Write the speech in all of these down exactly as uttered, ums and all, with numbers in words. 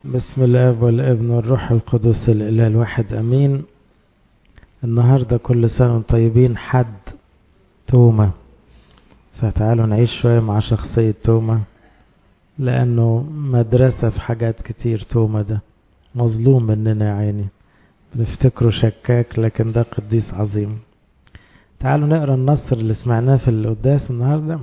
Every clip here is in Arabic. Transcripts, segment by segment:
بسم الله والابن والروح القدس الإله الواحد أمين. النهاردة كل سنة طيبين حد توما، فتعالوا نعيش شوية مع شخصية توما، لأنه مدرسة في حاجات كتير. توما ده مظلوم مننا يا عيني، بنفتكره شكاك لكن ده قديس عظيم. تعالوا نقرأ النصر اللي سمعناه في القداس النهاردة.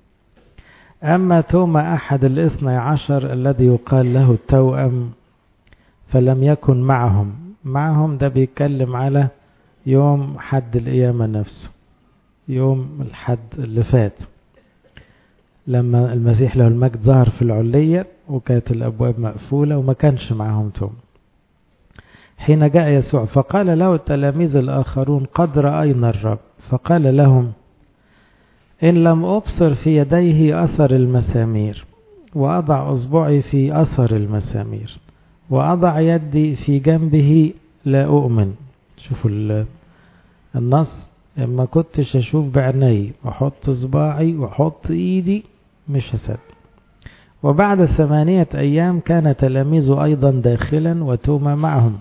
أما توما أحد الاثني عشر الذي يقال له التوأم فلم يكن معهم. معهم ده بيتكلم على يوم حد القيامة نفسه، يوم الحد اللي فات لما المسيح له المجد ظهر في العلية وكانت الأبواب مقفولة وما كانش معهم توما. حين جاء يسوع فقال له التلاميذ الآخرون قد رأينا الرب، فقال لهم إن لم أبصر في يديه أثر المسامير وأضع أصبعي في أثر المسامير وأضع يدي في جنبه لا أؤمن. شوفوا النص، إما كنتش أشوف بعيني وأحط صباعي وأحط إيدي مش هصدق. وبعد ثمانية أيام كان تلاميذه أيضا داخلا وتوما معهم.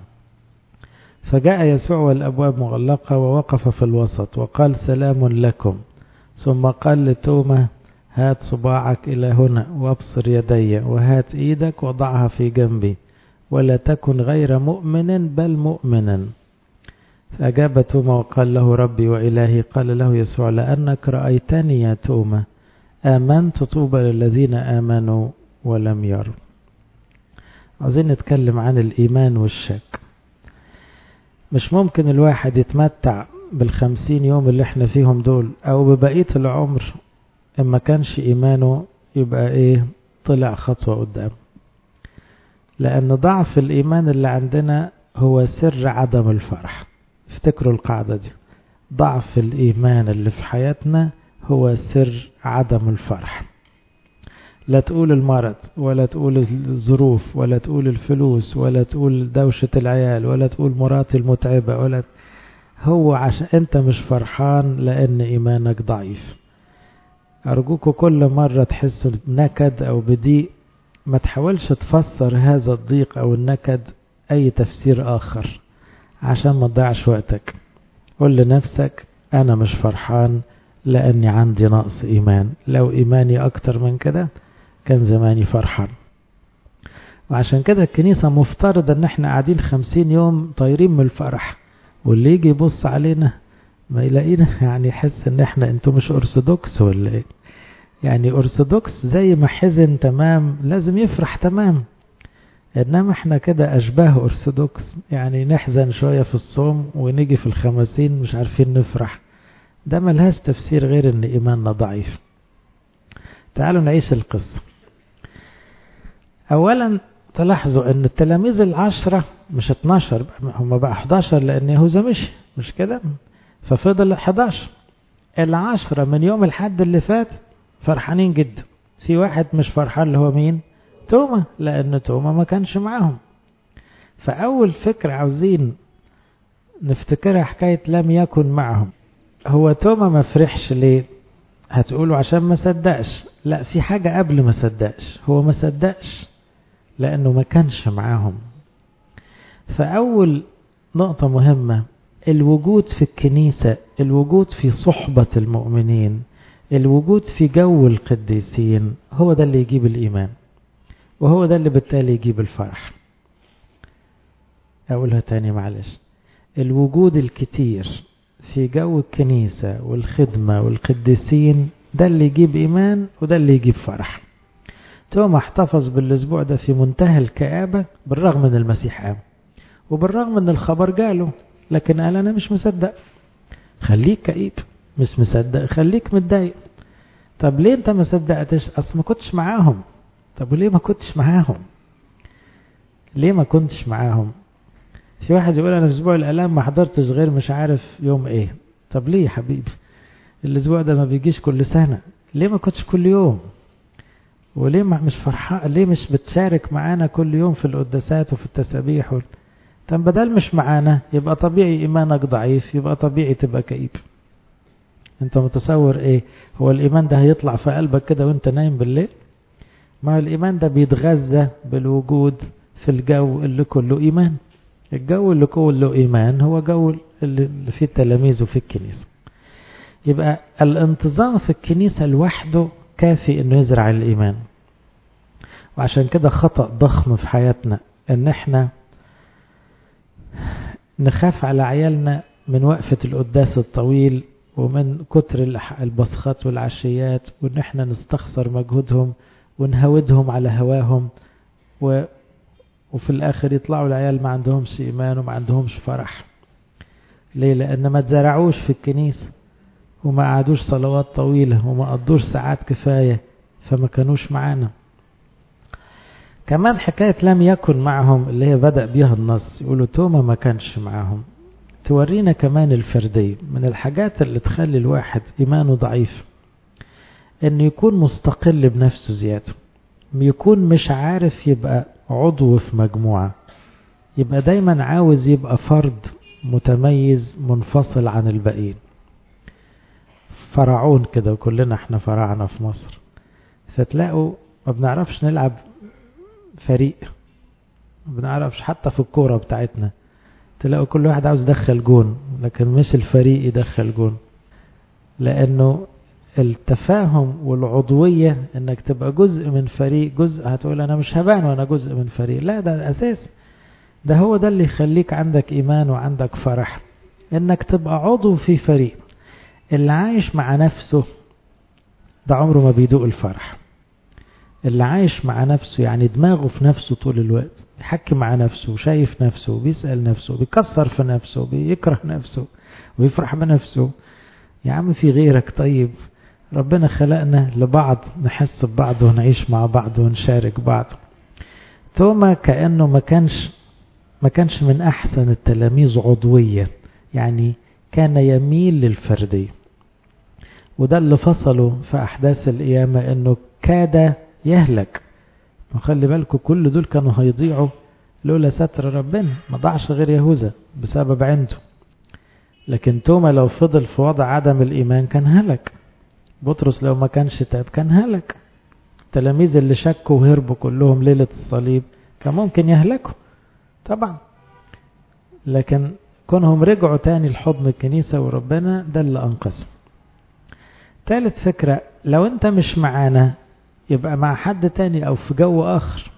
فجاء يسوع والأبواب مغلقة ووقف في الوسط وقال سلام لكم، ثم قال لتوما هات صباعك إلى هنا وابصر يدي، وهات إيدك وضعها في جنبي، ولا تكن غير مؤمن بل مؤمنا. فأجاب توما وقال له ربي وإلهي. قال له يسوع لأنك رأيتني يا توما آمنت، طوبى للذين آمنوا ولم يروا. عايزين نتكلم عن الإيمان والشك. مش ممكن الواحد يتمتع بالخمسين يوم اللي احنا فيهم دول او ببقية العمر اما كانش ايمانه يبقى ايه، طلع خطوة قدام. لان ضعف الايمان اللي عندنا هو سر عدم الفرح. افتكروا القاعدة دي، ضعف الايمان اللي في حياتنا هو سر عدم الفرح. لا تقول المرض ولا تقول الظروف ولا تقول الفلوس ولا تقول دوشة العيال ولا تقول مراتي المتعبة، ولا هو عشان انت مش فرحان لان ايمانك ضعيف. ارجوكوا كل مرة تحسوا بنكد او بضيق ما تحاولش تفسر هذا الضيق او النكد اي تفسير اخر عشان ما تضيعش وقتك. قل لنفسك انا مش فرحان لاني عندي نقص ايمان، لو ايماني اكتر من كده كان زماني فرحان. وعشان كده الكنيسة مفترض ان احنا قاعدين خمسين يوم طايرين من الفرح، واللي يجي يبص علينا ما يلاقينا يعني يحس ان احنا انتوا مش ارثوذكس ولا ايه. يعني ارثوذكس زي ما حزن تمام لازم يفرح تمام، انما احنا كده اشباه ارثوذكس، يعني نحزن شوية في الصوم ونيجي في الخمسين مش عارفين نفرح. ده ملهاش تفسير غير ان ايماننا ضعيف. تعالوا نعيش القصة. اولا تلاحظوا ان التلاميذ العشرة مش اتناشر، هم بقى حداشر لان يهوذا مشي، مش كده؟ ففضل حداشر. العشرة من يوم الحد اللي فات فرحانين جدا. في واحد مش فرحان اللي هو مين؟ توما، لان توما ما كانش معاهم. فاول فكرة عاوزين نفتكرها حكاية لم يكن معهم. هو توما ما فرحش ليه؟ هتقولوا عشان ما صدقش. لا، في حاجة قبل ما صدقش. هو ما صدقش لأنه ما كانش معاهم. فأول نقطة مهمة، الوجود في الكنيسة، الوجود في صحبة المؤمنين، الوجود في جو القديسين، هو ده اللي يجيب الإيمان، وهو ده اللي بالتالي يجيب الفرح. أقولها تاني معلش، الوجود الكتير في جو الكنيسة والخدمة والقديسين ده اللي يجيب إيمان وده اللي يجيب فرح. توما احتفظ بالاسبوع ده في منتهى الكآبة بالرغم من المسيح قام، وبالرغم من الخبر جاله، لكن قال انا مش مصدق. خليك كئيب، مش مصدق خليك متضايق. طب ليه انت ما صدقتش؟ اصل ما كنتش معاهم. طب وليه ما كنتش معاهم؟ ليه ما كنتش معاهم؟ في واحد يقول انا في اسبوع الالام ما حضرتش غير مش عارف يوم ايه. طب ليه يا حبيبي؟ الاسبوع ده ما بيجيش كل سنة، ليه ما كنتش كل يوم؟ وليه مش فرحان؟ ليه مش بتشارك معانا كل يوم في القداسات وفي التسابيح و... طب بدل مش معانا يبقى طبيعي ايمانك ضعيف، يبقى طبيعي تبقى كئيب. انت متصور ايه؟ هو الايمان ده هيطلع في قلبك كده وانت نايم بالليل؟ ما الايمان ده بيتغذى بالوجود في الجو اللي كله إيمان. الجو اللي كله إيمان هو جو اللي فيه التلاميذ وفي الكنيسة. يبقى الانتظام في الكنيسة لوحده كافي انه يزرع الإيمان. وعشان كده خطأ ضخم في حياتنا ان احنا نخاف على عيالنا من وقفة القداس الطويل ومن كتر البصخات والعشيات، وان احنا نستخسر مجهودهم ونهودهم على هواهم، و... وفي الاخر يطلعوا العيال ما عندهمش ايمان وما عندهمش فرح. ليه؟ لان ما تزرعوش في الكنيسة وما قعدوش صلوات طويلة وما قضوش ساعات كفاية، فما كانوش معانا. كمان حكاية لم يكن معهم اللي هي بدأ بيها النص، يقولوا توما ما كانش معهم، تورينا كمان الفردية. من الحاجات اللي تخلي الواحد إيمانه ضعيف إنه يكون مستقل بنفسه زيادة، يكون مش عارف يبقى عضو في مجموعة، يبقى دايما عاوز يبقى فرد متميز منفصل عن الباقيين. فرعون كده، وكلنا احنا فرعنا في مصر، فتلاقوا ما بنعرفش نلعب فريق، ما بنعرفش حتى في الكورة بتاعتنا، تلاقوا كل واحد عاوز يدخل جون لكن مش الفريق يدخل جون. لأنه التفاهم والعضوية انك تبقى جزء من فريق، جزء هتقول انا مش هبان وانا جزء من فريق، لا ده الاساس، ده هو ده اللي يخليك عندك ايمان وعندك فرح، انك تبقى عضو في فريق. اللي عايش مع نفسه ده عمره ما بيدوق الفرح. اللي عايش مع نفسه يعني دماغه في نفسه طول الوقت، يحكي مع نفسه وشايف نفسه وبيسأل نفسه وبيكسر في نفسه وبيكره نفسه ويفرح بنفسه. يا عم في غيرك؟ طيب ربنا خلقنا لبعض، نحس ببعض ونعيش مع بعض ونشارك بعض. توما كأنه ما كانش ما كانش من أحسن التلاميذ عضوية، يعني كان يميل للفردية. وده اللي فصله في أحداث القيامة، إنه كاد يهلك. وخلي بالكم كل دول كانوا هيضيعوا لولا ستر ربنا، ما ضاعش غير يهوذا بسبب عنده. لكن توما لو فضل في وضع عدم الإيمان كان هلك. بطرس لو ما كانش تاب كان هلك. التلاميذ اللي شكوا وهربوا كلهم ليلة الصليب كان ممكن يهلكوا طبعا، لكن كونهم رجعوا تاني لحضن الكنيسة وربنا ده اللي أنقذهم. ثالث فكرة، لو انت مش معانا يبقى مع حد تاني او في جو اخر.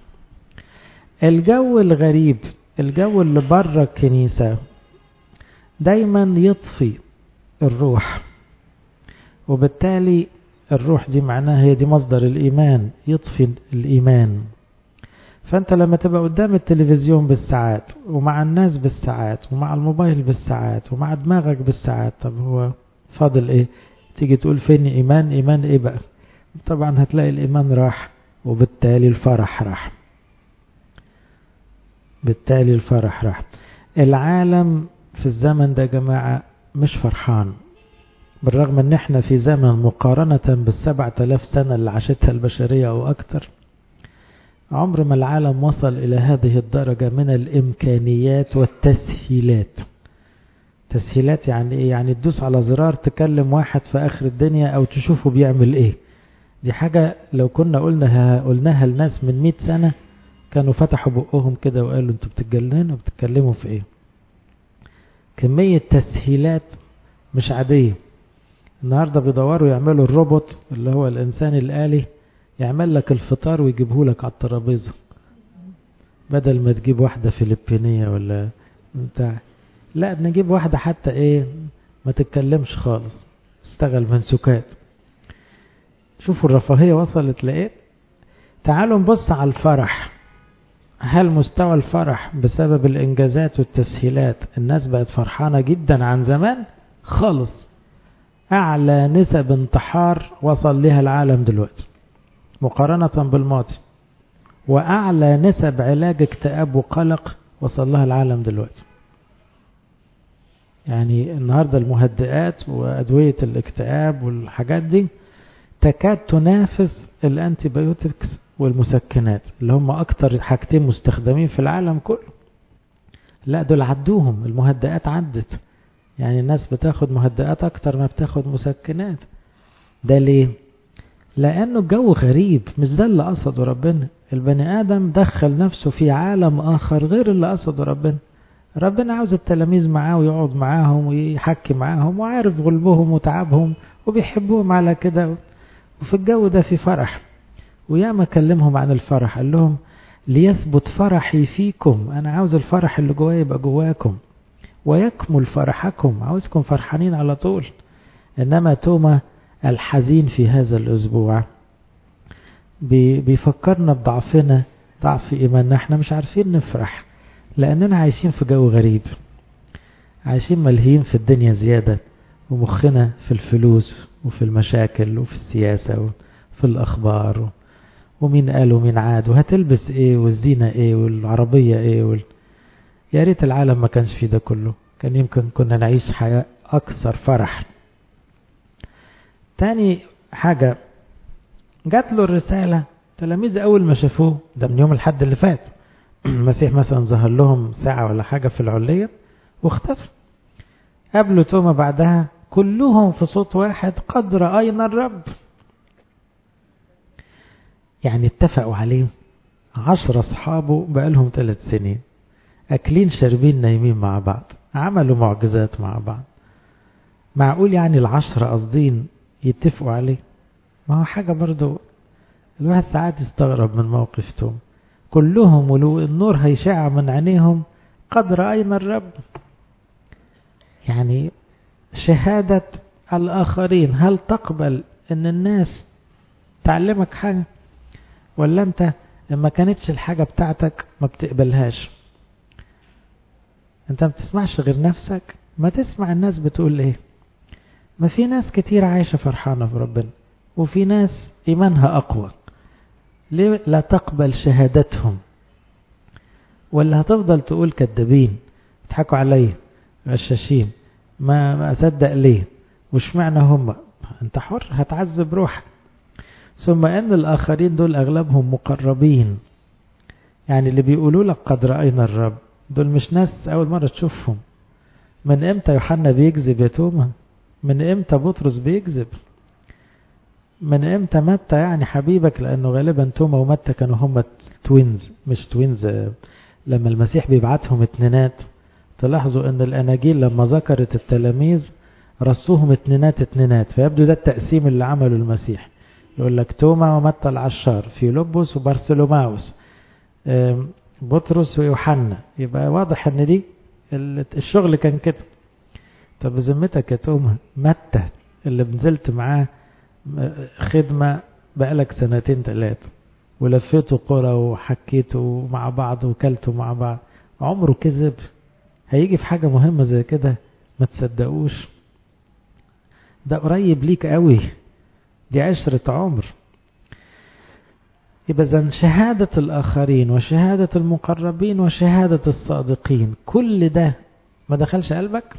الجو الغريب، الجو اللي بره الكنيسة دايما يطفي الروح، وبالتالي الروح دي معناها هي دي مصدر الإيمان، يطفي الإيمان. فأنت لما تبقى قدام التلفزيون بالساعات ومع الناس بالساعات ومع الموبايل بالساعات ومع دماغك بالساعات، طب هو فاضل ايه؟ تيجي تقول فين إيمان؟ إيمان ايه بقى؟ طبعا هتلاقي الإيمان راح، وبالتالي الفرح راح، بالتالي الفرح راح. العالم في الزمن ده يا جماعة مش فرحان، بالرغم ان احنا في زمن مقارنة بالسبعة آلاف سنة اللي عاشتها البشرية او اكتر، عمر ما العالم وصل الى هذه الدرجة من الامكانيات والتسهيلات. تسهيلات يعني ايه؟ يعني تدوس على زرار تكلم واحد في اخر الدنيا او تشوفه بيعمل ايه. دي حاجة لو كنا قلناها قلناها لناس من مئة سنة كانوا فتحوا بقهم كده وقالوا انتوا بتتجننوا وبتتكلموا في ايه. كمية تسهيلات مش عادية. النهاردة بيدوروا يعملوا الروبوت اللي هو الانسان الآلي يعمل لك الفطار ويجيبه لك على الترابيزة، بدل ما تجيب واحدة فلبينية ولا بتاع، لا نجيب واحدة حتى ايه ما تتكلمش خالص، تشتغل منسوكات. شوفوا الرفاهية وصلت لإيه. تعالوا نبص على الفرح. هل مستوى الفرح بسبب الإنجازات والتسهيلات الناس بقت فرحانة جدا عن زمان؟ خالص. أعلى نسب انتحار وصل لها العالم دلوقتي مقارنة بالماضي، وأعلى نسب علاج اكتئاب وقلق وصل لها العالم دلوقتي. يعني النهاردة المهدئات وأدوية الاكتئاب والحاجات دي تكاد تنافس الانتيبيوتكس والمسكنات اللي هم أكتر حاجتين مستخدمين في العالم كله. لا دول عدوهم، المهدئات عدت، يعني الناس بتاخد مهدئات أكتر ما بتاخد مسكنات. ده ليه؟ لأنه الجو غريب، مش ده اللي قصده ربنا. البني آدم دخل نفسه في عالم آخر غير اللي قصده ربنا. ربنا عاوز التلاميذ معاه ويقعد معاهم ويحكي معاهم وعارف غلبهم وتعبهم وبيحبوهم على كده، وفي الجو ده في فرح. وياما كلمهم عن الفرح، قال لهم ليثبت فرحي فيكم، أنا عاوز الفرح اللي جوايا يبقى جواكم، ويكمل فرحكم، عاوزكم فرحانين على طول. إنما توما الحزين في هذا الأسبوع بيفكرنا بضعفنا، ضعف إيماننا، احنا مش عارفين نفرح لأننا عايشين في جو غريب، عايشين ملهيين في الدنيا زيادة، ومخنا في الفلوس وفي المشاكل وفي السياسة وفي الأخبار، ومين قال ومين عاد، وهتلبس ايه والزينة ايه والعربية ايه وال... يا ريت العالم ما كانش فيه ده كله، كان يمكن كنا نعيش حياة أكثر فرح. تاني حاجة، جات له الرسالة، تلاميذ أول ما شافوه، ده من يوم الحد اللي فات، المسيح مثلا ظهر لهم ساعة ولا حاجة في العلية واختفى. قابلوا توما بعدها كلهم في صوت واحد، قد رأينا الرب. يعني اتفقوا عليه، عشر أصحابه بقالهم ثلاث سنين أكلين شاربين نايمين مع بعض، عملوا معجزات مع بعض. معقول يعني العشرة قصدين يتفقوا عليه؟ ما هو حاجة برضو الواحد ساعات يستغرب من موقف توما. كلهم ولو النور هيشع من عينيهم قد رأينا الرب. يعني شهادة الآخرين، هل تقبل ان الناس تعلمك حاجة، ولا انت لما كانتش الحاجة بتاعتك ما بتقبلهاش؟ انت ما بتسمعش غير نفسك، ما تسمع الناس بتقول ايه. ما في ناس كتير عايشة فرحانة في ربنا، وفي ناس ايمانها اقوى، ليه لا تقبل شهادتهم؟ ولا هتفضل تقول كدابين، بيضحكوا عليا، غشاشين، ما ما اصدق ليه، وش معنى هم؟ انت حر، هتعذب روحك. ثم ان الاخرين دول اغلبهم مقربين، يعني اللي بيقولوا لك قد رأينا الرب دول مش ناس اول مرة تشوفهم. من امتى يوحنا بيكذب يا توما؟ من امتى بطرس بيكذب؟ من امتى متى يعني حبيبك؟ لانه غالبا توما ومتى كانوا هم توينز، مش توينز. لما المسيح بيبعتهم اتنينات، تلاحظوا ان الاناجيل لما ذكرت التلاميذ رصوهم اتنينات اتنينات، فيبدو ده التقسيم اللي عمله المسيح. يقول لك توما ومتى العشار، فيلبس وبرسلوماوس، بطرس ويوحنا، يبقى واضح ان دي الشغل كان كده. طب بذمتك يا توما، متى اللي بنزلت معاه خدمة بقالك سنتين ثلاثة، ولفيته قرى وحكيته مع بعض وكلته مع بعض، عمره كذب؟ هيجي في حاجة مهمة زي كده ما تصدقوش؟ ده قريب ليك قوي، دي عشرة عمر. يبقى إذن شهادة الآخرين وشهادة المقربين وشهادة الصادقين، كل ده ما دخلش قلبك،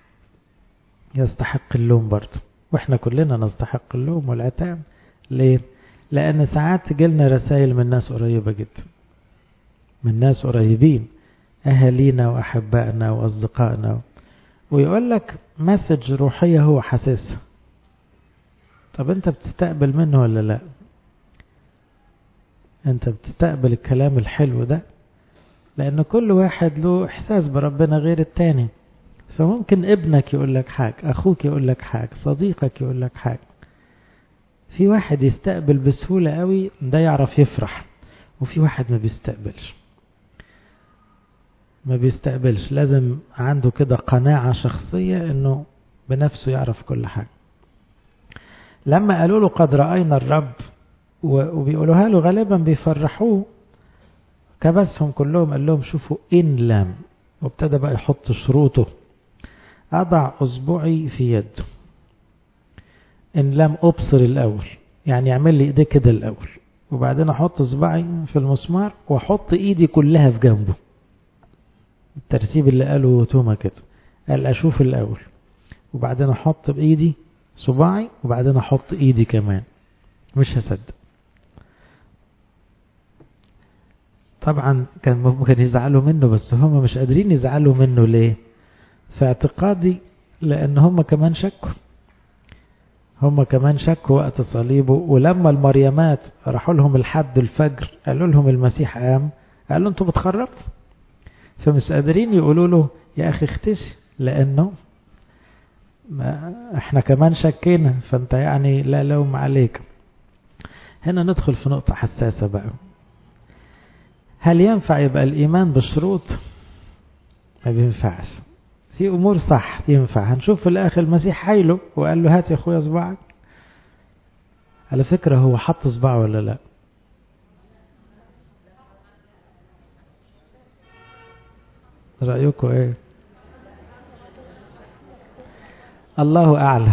يستحق اللوم برضه، واحنا كلنا نستحق اللوم والعتاب. ليه؟ لأن ساعات تجيلنا رسائل من ناس قريبة جدا، من ناس قريبين، أهالينا وأحبائنا وأصدقائنا، ويقول لك مسج روحية هو حاسسها. طب أنت بتستقبل منه ولا لا؟ أنت بتستقبل الكلام الحلو ده؟ لأن كل واحد له إحساس بربنا غير التاني. فممكن ابنك يقول لك حاجة، أخوك يقول لك حاجة، صديقك يقول لك حاجة. في واحد يستقبل بسهولة قوي، ده يعرف يفرح، وفي واحد ما بيستقبلش ما بيستقبلش لازم عنده كده قناعة شخصية انه بنفسه يعرف كل حاجة. لما قالوا له قد رأينا الرب وبيقولوها له غالبا بيفرحوه، كبسهم كلهم، قال لهم شوفوا إن لم، وابتدى بقى يحط شروطه. أضع أصبعي في يده، إن لم أبصر الأول، يعني يعمل لي إيديه كده الأول، وبعدين أحط أصبعي في المسمار وأحط إيدي كلها في جنبه. الترتيب اللي قاله توما كده، قال أشوف الأول، وبعدين أحط بإيدي صباعي، وبعدين أحط إيدي كمان، مش هصدق. طبعا كان ممكن يزعلوا منه، بس هم مش قادرين يزعلوا منه. ليه؟ في اعتقادي لأن هم كمان شكوا. هم كمان شكوا وقت صليبه، ولما المريمات راحوا لهم لحد الفجر قالوا لهم المسيح قام، قالوا انتوا بتخرفوا، فمش قادرين يقولوا له يا اخي اختشي، لانه ما احنا كمان شكينا، فانت يعني لا لوم عليك. هنا ندخل في نقطة حساسة بقى. هل ينفع يبقى الإيمان بشروط؟ ما بينفعش. في أمور صح ينفع، هنشوف في الآخر المسيح حايله وقال له هات يا أخويا صباعك. على فكرة هو حط صباعه ولا لا؟ رأيكم ايه؟ الله أعلم.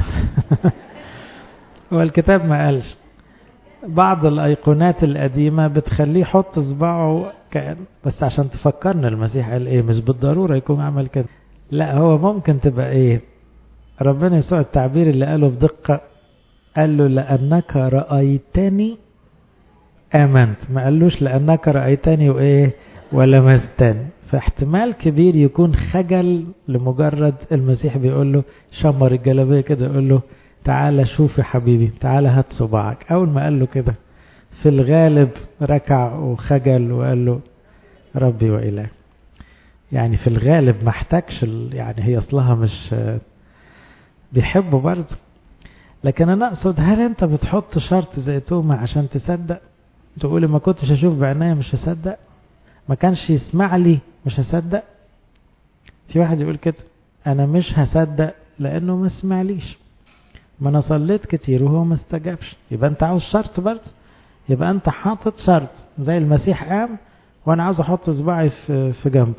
والكتاب ما قالش. بعض الأيقونات القديمة بتخليه يحط صباعه كأن، بس عشان تفكرنا المسيح قال ايه، مش بالضرورة يكون عمل كده. لا هو ممكن تبقى ايه، ربنا يسوع التعبير اللي قاله بدقة، قال له لأنك رأيتني آمنت، ما قالوش لأنك رأيتني وإيه ولمستني. فاحتمال كبير يكون خجل لمجرد المسيح بيقول له شمر الجلابية كده، يقول له تعالى شوف يا حبيبي، تعالى هات صباعك. أول ما قال له كده في الغالب ركع وخجل وقال له ربي وإله. يعني في الغالب ما احتاجش، يعني هي أصلها مش بيحبه برضه. لكن أنا أقصد، هل أنت بتحط شرط زي توما عشان تصدق؟ تقولي ما كنتش أشوف بعناية مش هصدق، ما كانش يسمع لي مش هصدق. في واحد يقول كده، أنا مش هصدق لأنه ما سمعليش، ما أنا صليت كتير وهو ما استجابش. يبقى أنت عاوز شرط برضه، يبقى أنت حاطط شرط زي المسيح قام وأنا عاوز أحط صباعي في في جنبه.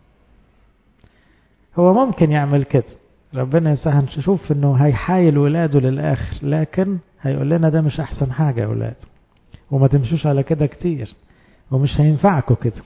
هو ممكن يعمل كده، ربنا يسهل نشوف انه هيحايل ولاده للآخر، لكن هيقول لنا ده مش احسن حاجة يا ولاد، وما تمشوش على كده كتير، ومش هينفعكوا كده.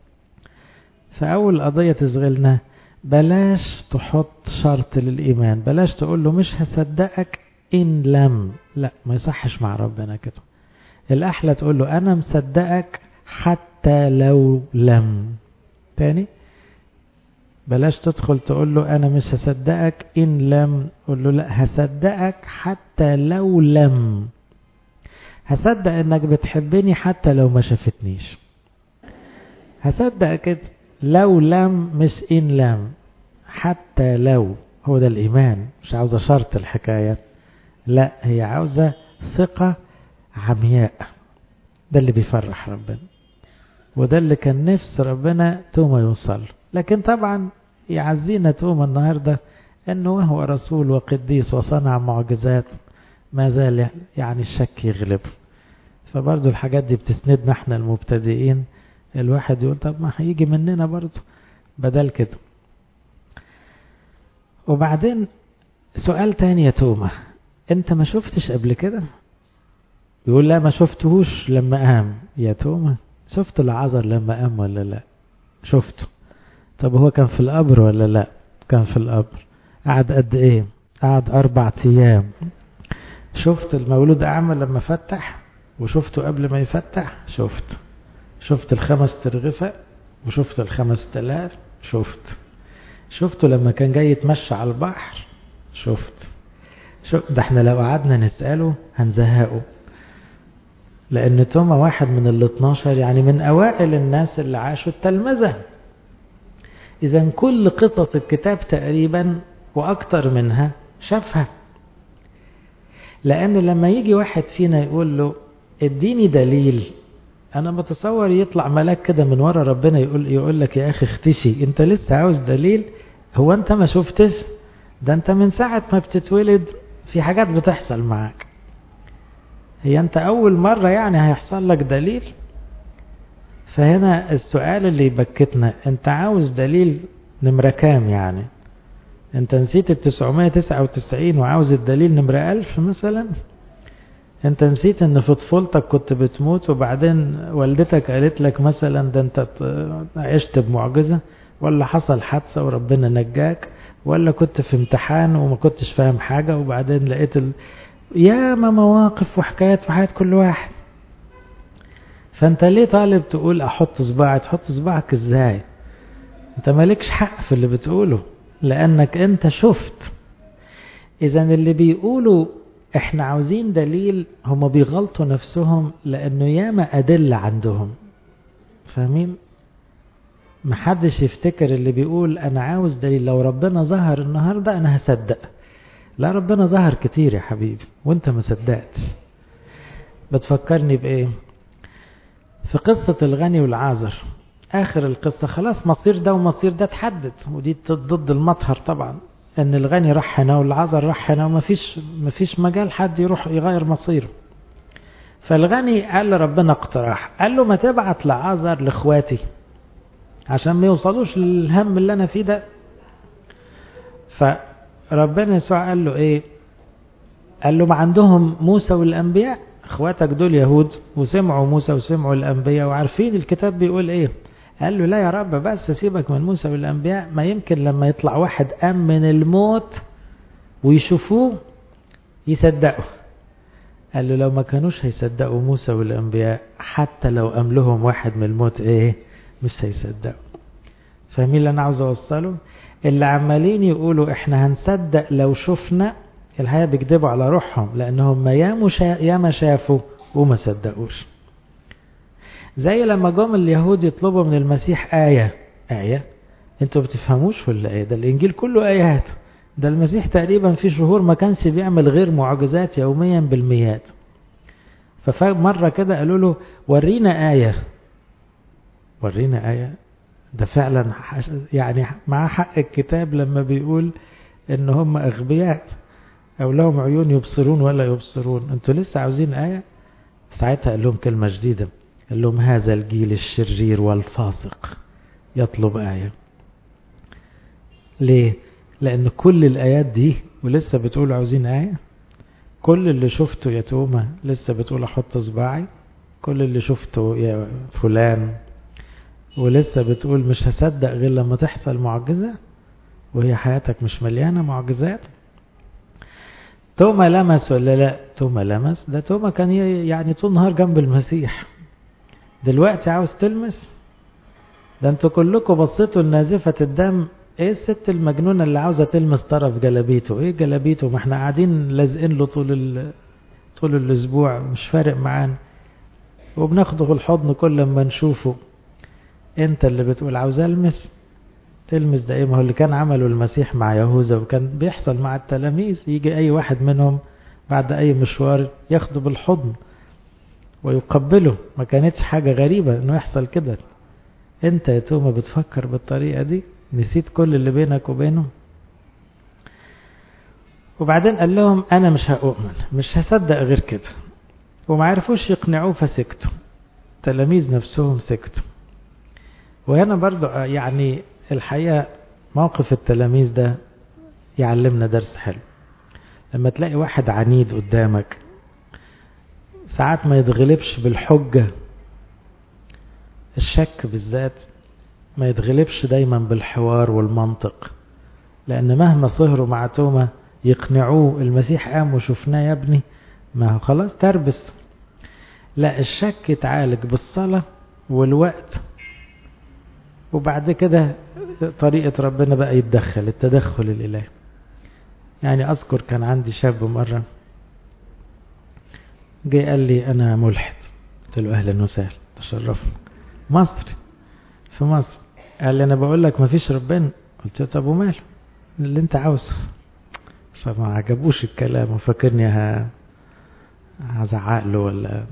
فأول قضية تشغلنا، بلاش تحط شرط للإيمان، بلاش تقول له مش هصدقك إن لم، لا ما يصحش مع ربنا كده. الأحلى تقول له أنا مصدقك حتى لو لم. تاني، بلاش تدخل تقول له أنا مش هصدقك إن لم، قول له لا هصدقك حتى لو لم، هصدق إنك بتحبني حتى لو ما شافتنيش، هصدق كده لو لم مش إن لم، حتى لو. هو ده الإيمان، مش عاوزة شرط الحكاية، لا هي عاوزة ثقة عمياء. ده اللي بيفرح ربنا، وده اللي كان نفس ربنا توما يوصل. لكن طبعا يعزينا توما النهاردة انه وهو رسول وقديس وصنع معجزات، ما زال يعني الشك يغلب. فبرضو الحاجات دي بتسندنا احنا المبتدئين، الواحد يقول طب ما هيجي مننا برضو بدل كده. وبعدين سؤال تاني يا توما، انت ما شفتش قبل كده؟ يقول لا ما شفتهوش لما قام. يا توما شفت العذر لما قام ولا لا؟ شفته. طب هو كان في القبر ولا لا؟ كان في القبر. قعد قد ايه؟ قعد اربع ايام. شفت المولود اعمى لما فتح؟ وشفته قبل ما يفتح؟ شفت. شفت الخمس ترغفة وشفت الخمس تلاف؟ شفت. شفته لما كان جاي يتمشى على البحر؟ شفت. شوف ده احنا لو قعدنا نسأله هنزهقه، لان توما واحد من الاثناشر، يعني من اوائل الناس اللي عاشوا التلمذة. اذا كل قصص الكتاب تقريبا واكتر منها شافها. لان لما يجي واحد فينا يقول له اديني دليل، انا بتصور يطلع ملاك كده من ورا ربنا يقول يقول لك يا اخي اختشي، انت لسه عاوز دليل؟ هو انت ما شفتش؟ ده انت من ساعة ما بتتولد في حاجات بتحصل معاك، هي انت اول مرة يعني هيحصل لك دليل؟ فهنا السؤال اللي يبكتنا، انت عاوز دليل نمرة كام؟ يعني انت نسيت التسعمية تسعة وتسعين وعاوز الدليل نمرة الف مثلا؟ انت نسيت ان في طفولتك كنت بتموت وبعدين والدتك قالت لك مثلا ده انت عشت بمعجزة، ولا حصل حادثة وربنا نجاك، ولا كنت في امتحان وما كنتش فاهم حاجة وبعدين لقيت ال... ياما مواقف وحكايات في حياة كل واحد. فانت ليه طالب تقول احط صباعي؟ تحط صباعك ازاي؟ انت مالكش حق في اللي بتقوله، لانك انت شفت. اذا اللي بيقولوا احنا عاوزين دليل. هم بيغلطوا نفسهم لانه ياما ادلة عندهم. فاهمين؟ محدش يفتكر اللي بيقول انا عاوز دليل، لو ربنا ظهر النهاردة انا هصدق. لا، ربنا ظهر كتير يا حبيبي وانت ما صدقت. بتفكرني بايه؟ في قصة الغني والعازر. اخر القصة خلاص مصير ده ومصير ده تحدد، ودي ضد المطهر طبعا، ان الغني راح هنا والعازر راح هنا ومفيش مفيش مجال حد يروح يغير مصيره. فالغني قال لربنا اقتراح، قال له ما تبعت لعازر لاخواتي عشان ما يوصلوش للهم اللي انا فيه ده. فربنا يسوع قال له ايه؟ قال له ما عندهم موسى والانبياء، اخواتك دول يهود وسمعوا موسى وسمعوا الانبياء وعارفين الكتاب بيقول ايه. قال له لا يا رب، بس سيبك من موسى والانبياء، ما يمكن لما يطلع واحد قام من الموت ويشوفوه يصدقوا. قال له لو ما كانوش هيصدقوا موسى والانبياء، حتى لو قام لهم واحد من الموت ايه مش هيصدقوا. فاهمين اللي انا عاوز اوصله؟ اللي عمالين يقولوا احنا هنصدق لو شفنا، الحقيقة بيكذبوا على روحهم، لانهم يا ما شافوا وما صدقوش. زي لما جم اليهود يطلبوا من المسيح آية. آية؟ انتوا بتفهموش ولا ايه؟ ده الانجيل كله آيات. ده المسيح تقريبا في شهور ما كانش بيعمل غير معجزات يوميا بالمئات. فمرة كده قالوا له ورينا آية. ورينا آية؟ ده فعلا يعني مع حق الكتاب لما بيقول ان هم اغبياء او لهم عيون يبصرون ولا يبصرون، انتوا لسه عاوزين آية؟ ساعتها قال لهم كلمة جديدة، قال لهم هذا الجيل الشرير والفاسق يطلب آية. ليه؟ لأن كل الآيات دي ولسه بتقول عاوزين آية. كل اللي شفته يا توما لسه بتقول أحط صباعي. كل اللي شفته يا فلان ولسه بتقول مش هصدق غير لما تحصل معجزة، وهي حياتك مش مليانة معجزات. توما لمس ولا لا؟ توما لمس. ده توما كان يعني طول نهار جنب المسيح. دلوقتي عاوز تلمس؟ ده انتوا كلكم بصيتوا لنازفة الدم. ايه الست المجنونة اللي عاوزة تلمس طرف جلابيته؟ ايه جلابيته؟ ما احنا قاعدين لازقين له طول ال... طول الاسبوع، مش فارق معانا، وبناخده في الحضن كل ما نشوفه. انت اللي بتقول عاوز المس؟ تلمس ده ايه؟ ما هو اللي كان عمله المسيح مع يهوذا وكان بيحصل مع التلاميذ. يجي اي واحد منهم بعد اي مشوار ياخده بالحضن ويقبله. ما كانتش حاجة غريبة انه يحصل كده. انت يا توما بتفكر بالطريقة دي؟ نسيت كل اللي بينك وبينه؟ وبعدين قال لهم انا مش هؤمن، مش هصدق غير كده. وما عرفوش يقنعوه فسكتوا. تلاميذ نفسهم سكتوا. وهنا برضو يعني الحقيقة موقف التلاميذ ده يعلمنا درس حلو. لما تلاقي واحد عنيد قدامك ساعات ما يتغلبش بالحجة، الشك بالذات ما يتغلبش دايما بالحوار والمنطق، لأن مهما صهروا مع توما يقنعوه المسيح قام وشفناه يا ابني، ما هو خلاص تربس. لا، الشك يتعالج بالصلاة والوقت، وبعد كده طريقة ربنا بقى يتدخل، التدخل الإلهي. يعني أذكر كان عندي شاب مرة جاي قال لي أنا ملحد. قلت له أهلا وسهلا تشرفنا. مصري في مصر. قال لي أنا بقول لك ما فيش ربنا. قلت له طب وماله اللي أنت عاوزه. فما عجبوش الكلام وفكرني هزعق له ولا.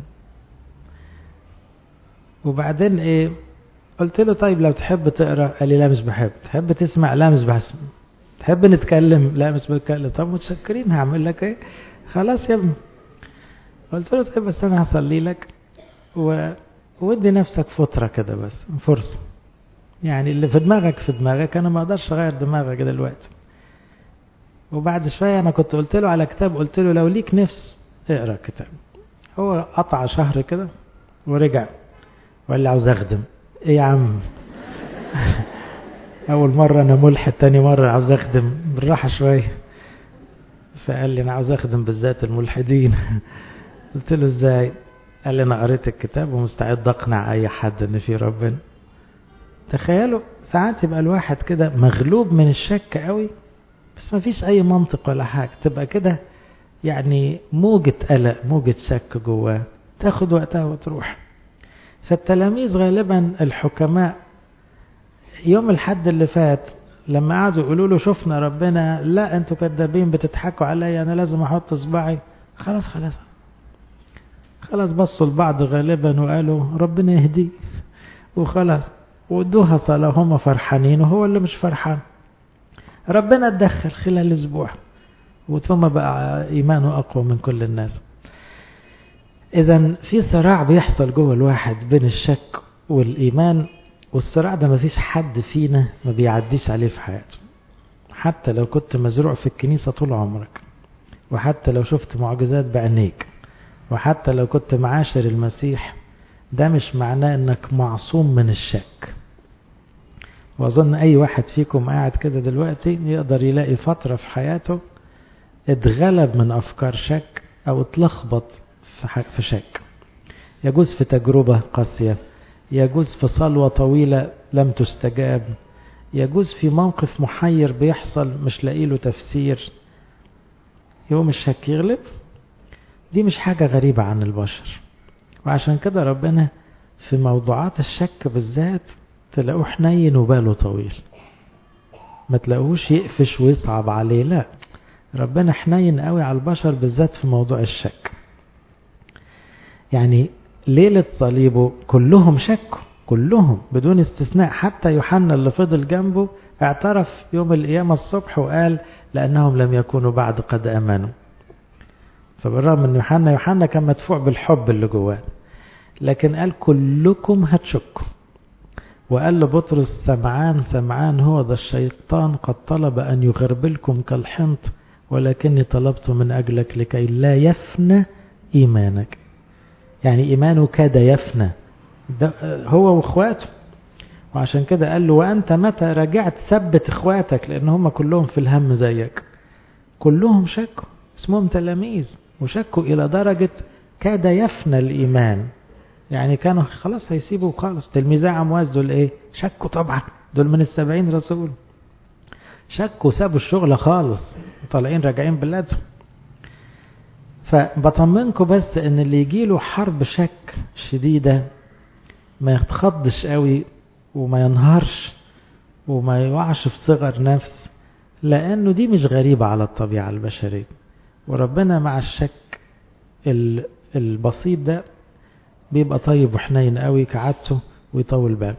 وبعدين إيه قلت له طيب لو تحب تقرأ. قال لي لا مش بحب. تحب تسمع؟ لا مش بسمع. تحب نتكلم؟ لا مش بتكلم. طب متشكرين، هعمل لك ايه؟ خلاص يا ابني. قلت له طيب بس انا هصلي لك و... ودي نفسك فترة كده، بس فرصة. يعني اللي في دماغك في دماغك، انا ما اقدرش اغير دماغك دلوقتي. وبعد شوية انا كنت قلت له على كتاب، قلت له لو ليك نفس اقرأ كتاب. هو قطع شهر كده ورجع وقال لي عاوز اخدم. ايه يا عم؟ اول مرة انا ملحد، تاني مرة عاوز اخدم، بالراحة شوية. فقال لي انا عاوز اخدم بالذات الملحدين. قلت له ازاي؟ قال لي انا قريت الكتاب ومستعد اقنع اي حد ان في ربنا. تخيلوا ساعات يبقى الواحد كده مغلوب من الشك قوي، بس ما فيش اي منطق ولا حاجة، تبقى كده يعني موجة قلق موجة شك جواه، تاخد وقتها وتروح. فالتلاميذ غالبا الحكماء يوم الحد اللي فات لما قعدوا يقولوا له شفنا ربنا، لا انتوا كدابين بتضحكوا عليا، انا لازم احط صباعي. خلاص خلاص خلاص بصوا لبعض غالبا وقالوا ربنا يهديه وخلاص، ودوها صلاة هم فرحانين وهو اللي مش فرحان. ربنا اتدخل خلال اسبوع وثم بقى ايمانه اقوى من كل الناس. اذا في صراع بيحصل جوه الواحد بين الشك والايمان، والصراع ده مفيش حد فينا ما بيعديش عليه في حياته. حتى لو كنت مزروع في الكنيسة طول عمرك، وحتى لو شفت معجزات بعينيك، وحتى لو كنت معاشر المسيح، ده مش معناه انك معصوم من الشك. واظن اي واحد فيكم قاعد كده دلوقتي يقدر يلاقي فترة في حياته اتغلب من افكار شك او اتلخبط في شك. يجوز في تجربة قاسية، يجوز في صلوة طويلة لم تستجاب، يجوز في موقف محير بيحصل مش لاقي له تفسير، يوم الشك يغلب. دي مش حاجة غريبة عن البشر، وعشان كده ربنا في موضوعات الشك بالذات تلاقوه حنين وباله طويل، ما تلاقوهش يقفش ويصعب عليه. لا، ربنا حنين قوي على البشر بالذات في موضوع الشك. يعني ليلة صليبه كلهم شكوا، كلهم بدون استثناء، حتى يوحنا اللي فضل جنبه اعترف يوم القيامة الصبح وقال لأنهم لم يكونوا بعد قد أمنوا. فبالرغم من يوحنا يوحنا كان مدفوع بالحب اللي جواه، لكن قال كلكم هتشكوا. وقال لبطرس سمعان سمعان هو ذا الشيطان قد طلب أن يغربلكم كالحنط، ولكني طلبت من أجلك لكي لا يفنى إيمانك. يعني إيمانه كاد يفنى هو وإخواته، وعشان كده قال له وأنت متى رجعت ثبت إخواتك، لأن هم كلهم في الهم زيك. كلهم شكوا، اسمهم تلاميذ، وشكوا إلى درجة كاد يفنى الإيمان. يعني كانوا خلاص هيسيبوا خالص. تلميذي عمواس دول ايه؟ شكوا طبعا، دول من السبعين رسول، شكوا سابوا الشغل خالص طالعين راجعين بلادهم. فبطمنكم بس ان اللي يجيله حرب شك شديدة ما يتخضش قوي وما ينهارش وما يوعش في صغر نفس، لانه دي مش غريبة على الطبيعة البشرية. وربنا مع الشك البسيط ده بيبقى طيب وحنين قوي كعادته ويطول باله.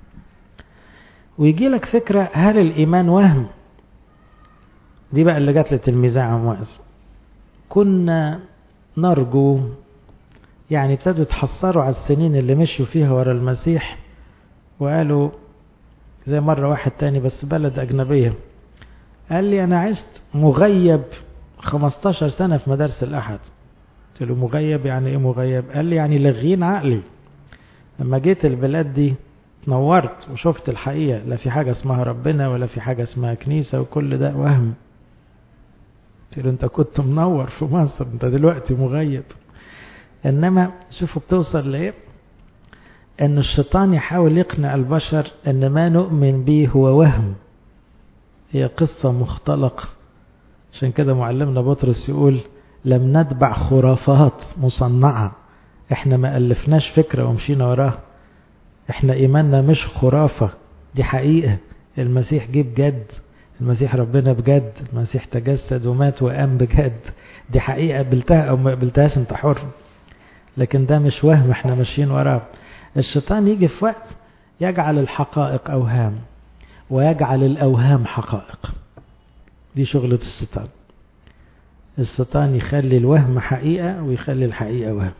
ويجي لك فكرة هل الإيمان وهم؟ دي بقى اللي جات لتلميذي عمواس. كنا نرجو، يعني ابتدوا يتحسروا على السنين اللي مشوا فيها ورا المسيح، وقالوا زي مرة واحد تاني بس بلد أجنبية قال لي أنا عشت مغيب خمستاشر سنة في مدارس الأحد. قلت له مغيب يعني ايه مغيب؟ قال لي يعني لغين عقلي. لما جيت البلاد دي نورت وشفت الحقيقة، لا في حاجة اسمها ربنا ولا في حاجة اسمها كنيسة، وكل ده وهم. قلت له انت كنت منور في مصر، انت دلوقتي مغيب. انما شوفوا بتوصل لايه، ان الشيطان يحاول يقنع البشر ان ما نؤمن به هو وهم، هي قصة مختلقة. عشان كده معلمنا بطرس يقول لم نتبع خرافات مصنعة، احنا ما ألفناش فكرة ومشينا وراها، احنا ايماننا مش خرافة، دي حقيقة. المسيح جه بجد، المسيح ربنا بجد، المسيح تجسد ومات وقام بجد، دي حقيقة قبلتها او ما قبلتهاش انت حر، لكن ده مش وهم احنا ماشيين وراه. الشيطان يجي في وقت يجعل الحقائق اوهام ويجعل الاوهام حقائق، دي شغلة الشيطان. الشيطان يخلي الوهم حقيقة ويخلي الحقيقة وهم.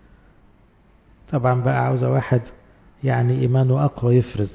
طبعا بقى عاوزة واحد يعني إيمانه أقوى يفرز.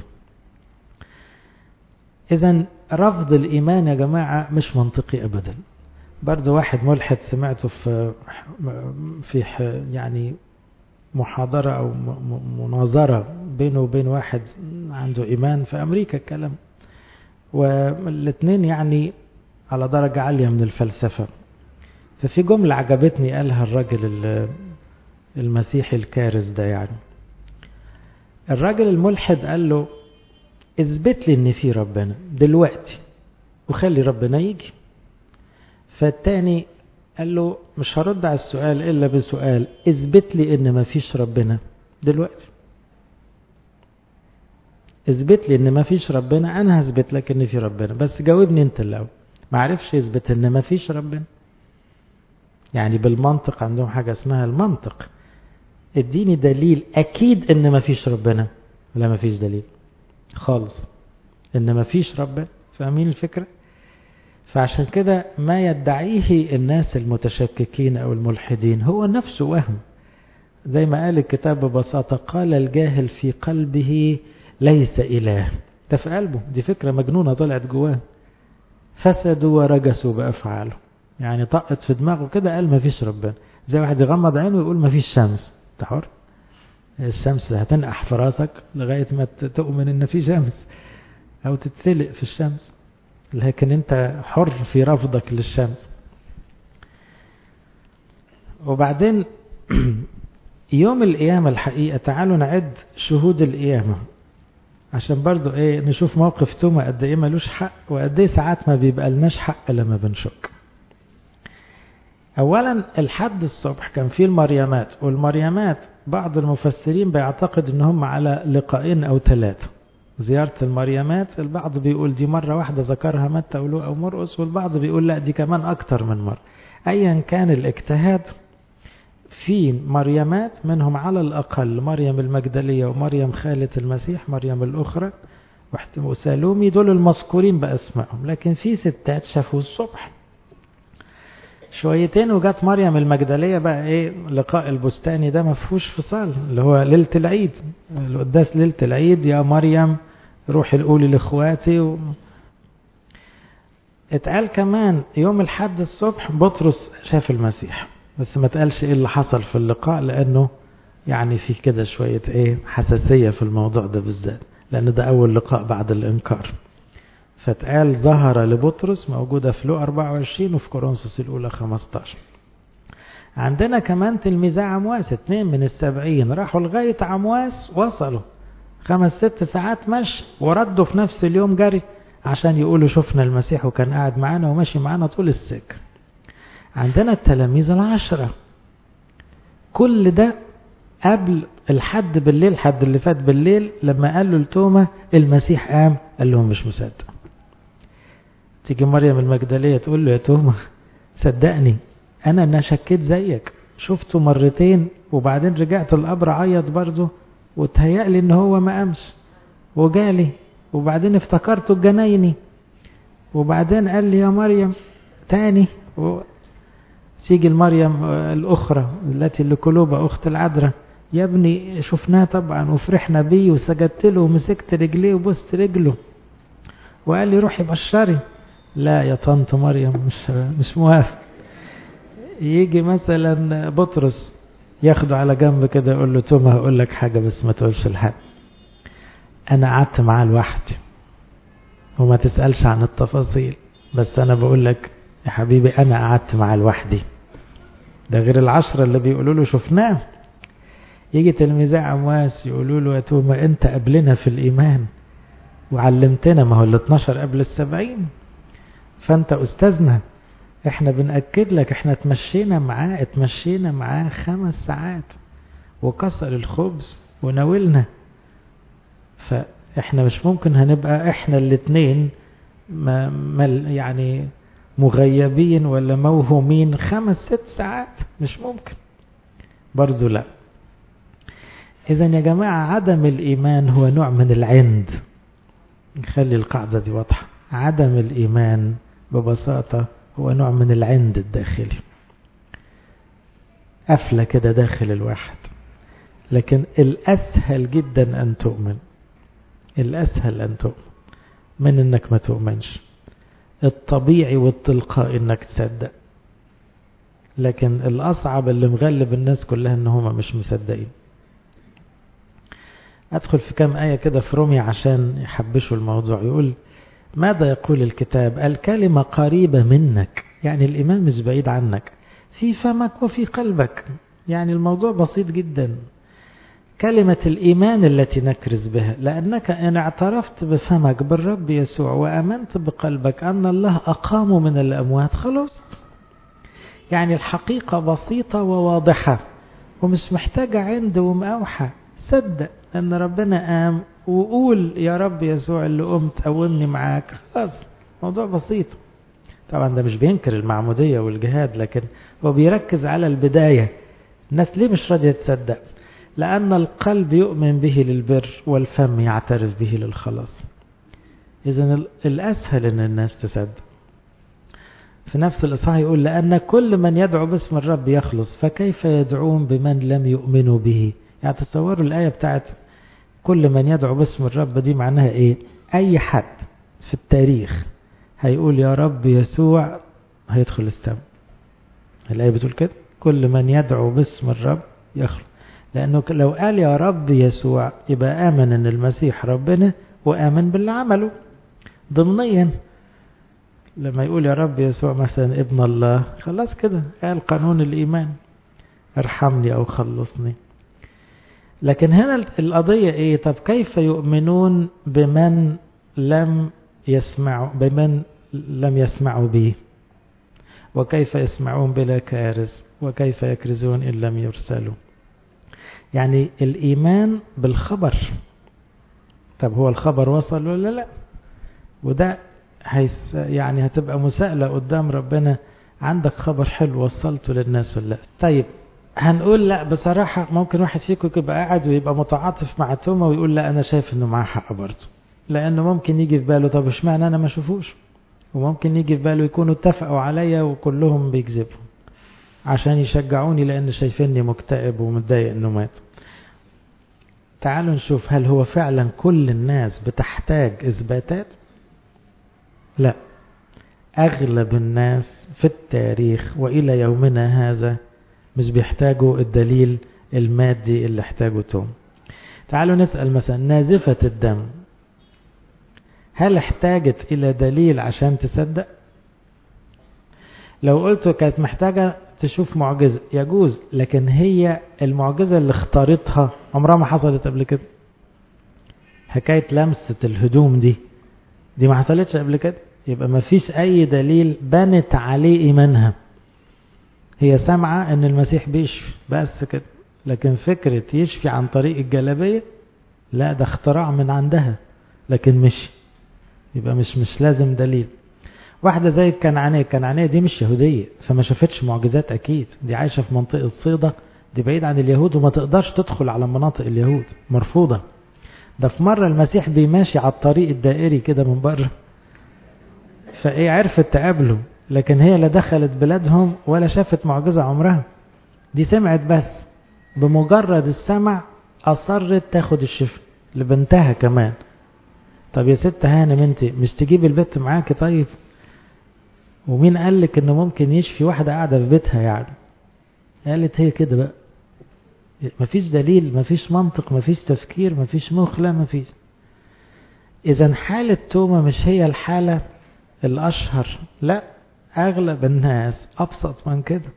إذن رفض الإيمان يا جماعة مش منطقي أبدا. برضو واحد ملحد سمعته في في يعني محاضرة أو مناظرة بينه وبين واحد عنده إيمان في أمريكا الكلام، والاثنين يعني على درجة عالية من الفلسفة. ففي جملة عجبتني قالها الراجل المسيحي الكارث ده، يعني الراجل الملحد قال له اثبت لي ان في ربنا دلوقتي وخلي ربنا يجي. فالتاني قال له مش هرد على السؤال إلا بسؤال، اثبت لي إن ما فيش ربنا دلوقتي. اثبت لي إن ما فيش ربنا، أنا هثبت لك إن في ربنا، بس جاوبني أنت الأول. ما عرفش يثبت إن ما فيش ربنا. يعني بالمنطق عندهم حاجة اسمها المنطق، اديني دليل أكيد إن ما فيش ربنا. لا، ما فيش دليل خالص إن ما فيش ربنا. فاهمين الفكرة؟ فعشان كده ما يدعيه الناس المتشككين أو الملحدين هو نفسه وهم. زي ما قال الكتاب ببساطة، قال الجاهل في قلبه ليس إله. ده في قلبه، دي فكرة مجنونة طلعت جواه. فسدوا ورجسوا بأفعاله، يعني طقت في دماغه كده، قال ما فيش ربنا. زي واحد يغمض عينه ويقول ما فيش شمس. تحر الشمس هتنقح في راسك لغاية ما تؤمن ان في شمس، او تتسلق في الشمس، لكن انت حر في رفضك للشمس. وبعدين يوم القيامة الحقيقة، تعالوا نعد شهود القيامة عشان برضو ايه نشوف موقف توما قد ايه ملوش حق، وقد ايه ساعات ما بيبقى لناش حق لما بنشك. اولا الحد الصبح كان فيه المريمات، والمريمات بعض المفسرين بيعتقد انهم على لقاءين او ثلاثة. زيارة المريمات البعض بيقول دي مرة واحدة ذكرها متى ولوقا أو مرقس، والبعض بيقول لا دي كمان أكتر من مرة. أيا كان الاجتهاد، في مريمات منهم على الأقل مريم المجدلية ومريم خالة المسيح، مريم الأخرى وسالومي، دول المذكورين بأسمائهم. لكن في ستات شافوا الصبح شويتين، وجات مريم المجدلية بقى ايه لقاء البستاني ده مفهوش فصال، اللي هو ليلة العيد، القداس ليلة العيد، يا مريم روحي الأولي لإخواتي و... اتقال كمان يوم الحد الصبح بطرس شاف المسيح، بس ما تقالش ايه اللي حصل في اللقاء، لأنه يعني في كده شوية ايه حساسية في الموضوع ده بالذات، لأن ده أول لقاء بعد الإنكار. فتقال ظهر لبطرس، موجودة في لوقا أربعة وعشرين وفي كورنثوس الأولى خمسة عشر. عندنا كمان تلميذي عمواس، اثنين من السبعين راحوا لغاية عمواس، وصلوا خمس ست ساعات مشي، وردوا في نفس اليوم جري عشان يقولوا شفنا المسيح وكان قاعد معانا وماشي معانا طول السكة. عندنا التلاميذ العشرة، كل ده قبل الحد بالليل، حد اللي فات بالليل لما قالوا لتوما المسيح قام، قال لهم مش مصدق. تيجي مريم المجدلية تقول له يا توما صدقني أنا أنا شكيت زيك، شفته مرتين وبعدين رجعت القبر عيط برضه وتهيألي إن هو ما قامش، وجالي وبعدين افتكرته الجنايني، وبعدين قال لي يا مريم تاني. و... تيجي المريم الأخرى التي لقلوبها أخت العذراء، يا ابني شفناه طبعا وفرحنا بيه وسجدت له ومسكت رجليه وبست رجله وقال لي روحي بشري. لا يا طنط مريم مش مش موافق. يجي مثلا بطرس ياخده على جنب كده يقول له توما هقول لك حاجة بس ما تقولش لحد، انا قعدت معاه لوحدي وما تسألش عن التفاصيل، بس انا بقول لك يا حبيبي انا قعدت معاه لوحدي، ده غير العشرة اللي بيقولوا له شفناه. يجي تلميذي عمواس يقولوا له يا توما انت قبلنا في الايمان وعلمتنا، ما هو ال اتناشر قبل السبعين، فانت استاذنا، احنا بنأكد لك احنا اتمشينا معاه اتمشينا معاه خمس ساعات وكسر الخبز وناولنا، فاحنا مش ممكن هنبقى احنا الاتنين ما ما يعني مغيبين ولا موهومين خمس ست ساعات، مش ممكن برضو. لا، اذا يا جماعة عدم الايمان هو نوع من العند. نخلي القاعدة دي واضحة، عدم الايمان ببساطة هو نوع من العند الداخلي، قفلة كده داخل الواحد. لكن الأسهل جدا أن تؤمن، الأسهل أن تؤمن من أنك ما تؤمنش. الطبيعي والتلقائي أنك تصدق، لكن الأصعب اللي مغلب الناس كلها أنهم مش مصدقين. أدخل في كام آية كده في رومية عشان يحبشوا الموضوع. يقول ماذا يقول الكتاب؟ الكلمة قريبة منك، يعني الإيمان مش بعيد عنك، في فمك وفي قلبك، يعني الموضوع بسيط جدا. كلمة الإيمان التي نكرز بها، لأنك إن اعترفت بفمك بالرب يسوع وأمنت بقلبك أن الله أقامه من الأموات، خلاص. يعني الحقيقة بسيطة وواضحة ومش محتاجة عند ومقاوحة. صدق أن ربنا قام وقول يا رب يسوع اللي قمت قومني معاك، خلاص موضوع بسيط. طبعا ده مش بينكر المعمودية والجهاد، لكن هو بيركز على البداية. الناس ليه مش راضية تصدق؟ لأن القلب يؤمن به للبر والفم يعترف به للخلاص. إذن الأسهل أن الناس تصدق. في نفس الإصحاح يقول لأن كل من يدعو باسم الرب يخلص، فكيف يدعون بمن لم يؤمنوا به؟ يعني تصوروا الآية بتاعت كل من يدعو باسم الرب دي معناها إيه؟ أي حد في التاريخ هيقول يا رب يسوع هيدخل السماء. الآية بتقول كده، كل من يدعو باسم الرب يخلص. لأنه لو قال يا رب يسوع يبقى آمن أن المسيح ربنا وآمن باللي عمله ضمنيا. لما يقول يا رب يسوع مثلا ابن الله، خلاص كده قال قانون الإيمان، ارحمني أو خلصني. لكن هنا القضية إيه؟ طب كيف يؤمنون بمن لم يسمعوا بمن لم يسمعوا به؟ وكيف يسمعون بلا كارز؟ وكيف يكرزون إن لم يرسلوا؟ يعني الإيمان بالخبر. طب هو الخبر وصل ولا لا؟ وده هيس يعني هتبقى مساءلة قدام ربنا، عندك خبر حلو وصلته للناس ولا لا؟ طيب هنقول لا بصراحة ممكن واحد فيكم يبقى قاعد ويبقى متعاطف مع توما ويقول لا أنا شايف إنه معاه حق برضه، لأنه ممكن يجي في باله طب اشمعنى أنا ما شوفوش، وممكن يجي في باله يكونوا اتفقوا عليا وكلهم بيكذبوا عشان يشجعوني لأن شايفيني مكتئب ومتضايق إنه مات. تعالوا نشوف هل هو فعلا كل الناس بتحتاج إثباتات؟ لا، أغلب الناس في التاريخ وإلى يومنا هذا مش بيحتاجوا الدليل المادي اللي احتاجه توم. تعالوا نسأل مثلا نازفة الدم، هل احتاجت إلى دليل عشان تصدق؟ لو قلت كانت محتاجة تشوف معجزة يجوز، لكن هي المعجزة اللي اختارتها عمرها ما حصلت قبل كده. حكاية لمسة الهدوم دي دي ما حصلتش قبل كده، يبقى ما فيش أي دليل بنت عليه إيمانها. هي سمعة أن المسيح بيشفي بس كده، لكن فكرة يشفي عن طريق الجلابية لا، ده اختراع من عندها، لكن مش يبقى مش مش لازم دليل. واحدة زي الكنعانية، الكنعانية دي مش يهودية فما شافتش معجزات أكيد، دي عايشة في منطقة صيدا، دي بعيد عن اليهود وما تقدرش تدخل على مناطق اليهود، مرفوضة. ده في مرة المسيح بيماشي على الطريق الدائري كده من بره، فايه عرفت تقابله، لكن هي لا دخلت بلادهم ولا شافت معجزة عمرها. دي سمعت بس، بمجرد السمع أصرت تاخد الشفاء لبنتها كمان. طب يا ست هانم انت مش تجيب البت معاكي؟ طيب ومين قالك انه ممكن يشفي واحدة قاعدة في بيتها؟ يعني قالت هي كده بقى، مفيش دليل، مفيش منطق، مفيش تفكير، مفيش مخ، لا مفيش. اذا حالة توما مش هي الحالة الأشهر، لا، أغلب الناس أبسط من كده.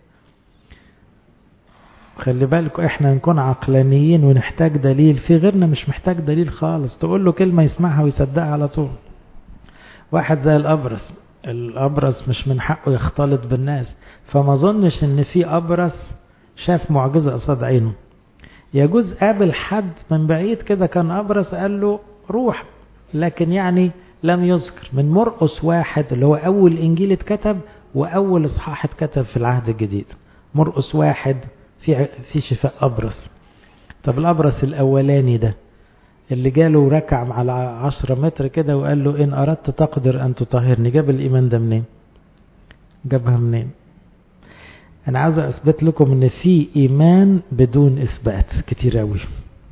خلي بالكم احنا نكون عقلانيين ونحتاج دليل، في غيرنا مش محتاج دليل خالص، تقول له كلمة يسمعها ويصدقها على طول. واحد زي الأبرص، الأبرص مش من حقه يختلط بالناس، فما ظنش ان في أبرص شاف معجزة قصاد عينه. يجوز قابل حد من بعيد كده كان أبرص قال له روح، لكن يعني لم يذكر. من مرقس واحد اللي هو أول إنجيل اتكتب وأول إصحاح اتكتب في العهد الجديد، مرقس واحد في في شفاء أبرص. طب الأبرص الأولاني ده اللي جاله ركع على عشرة متر كده وقال له إن أردت تقدر أن تطهرني، جاب الإيمان ده منين؟ جابها منين؟ أنا عاوز أثبت لكم إن في إيمان بدون إثبات كتير أوي.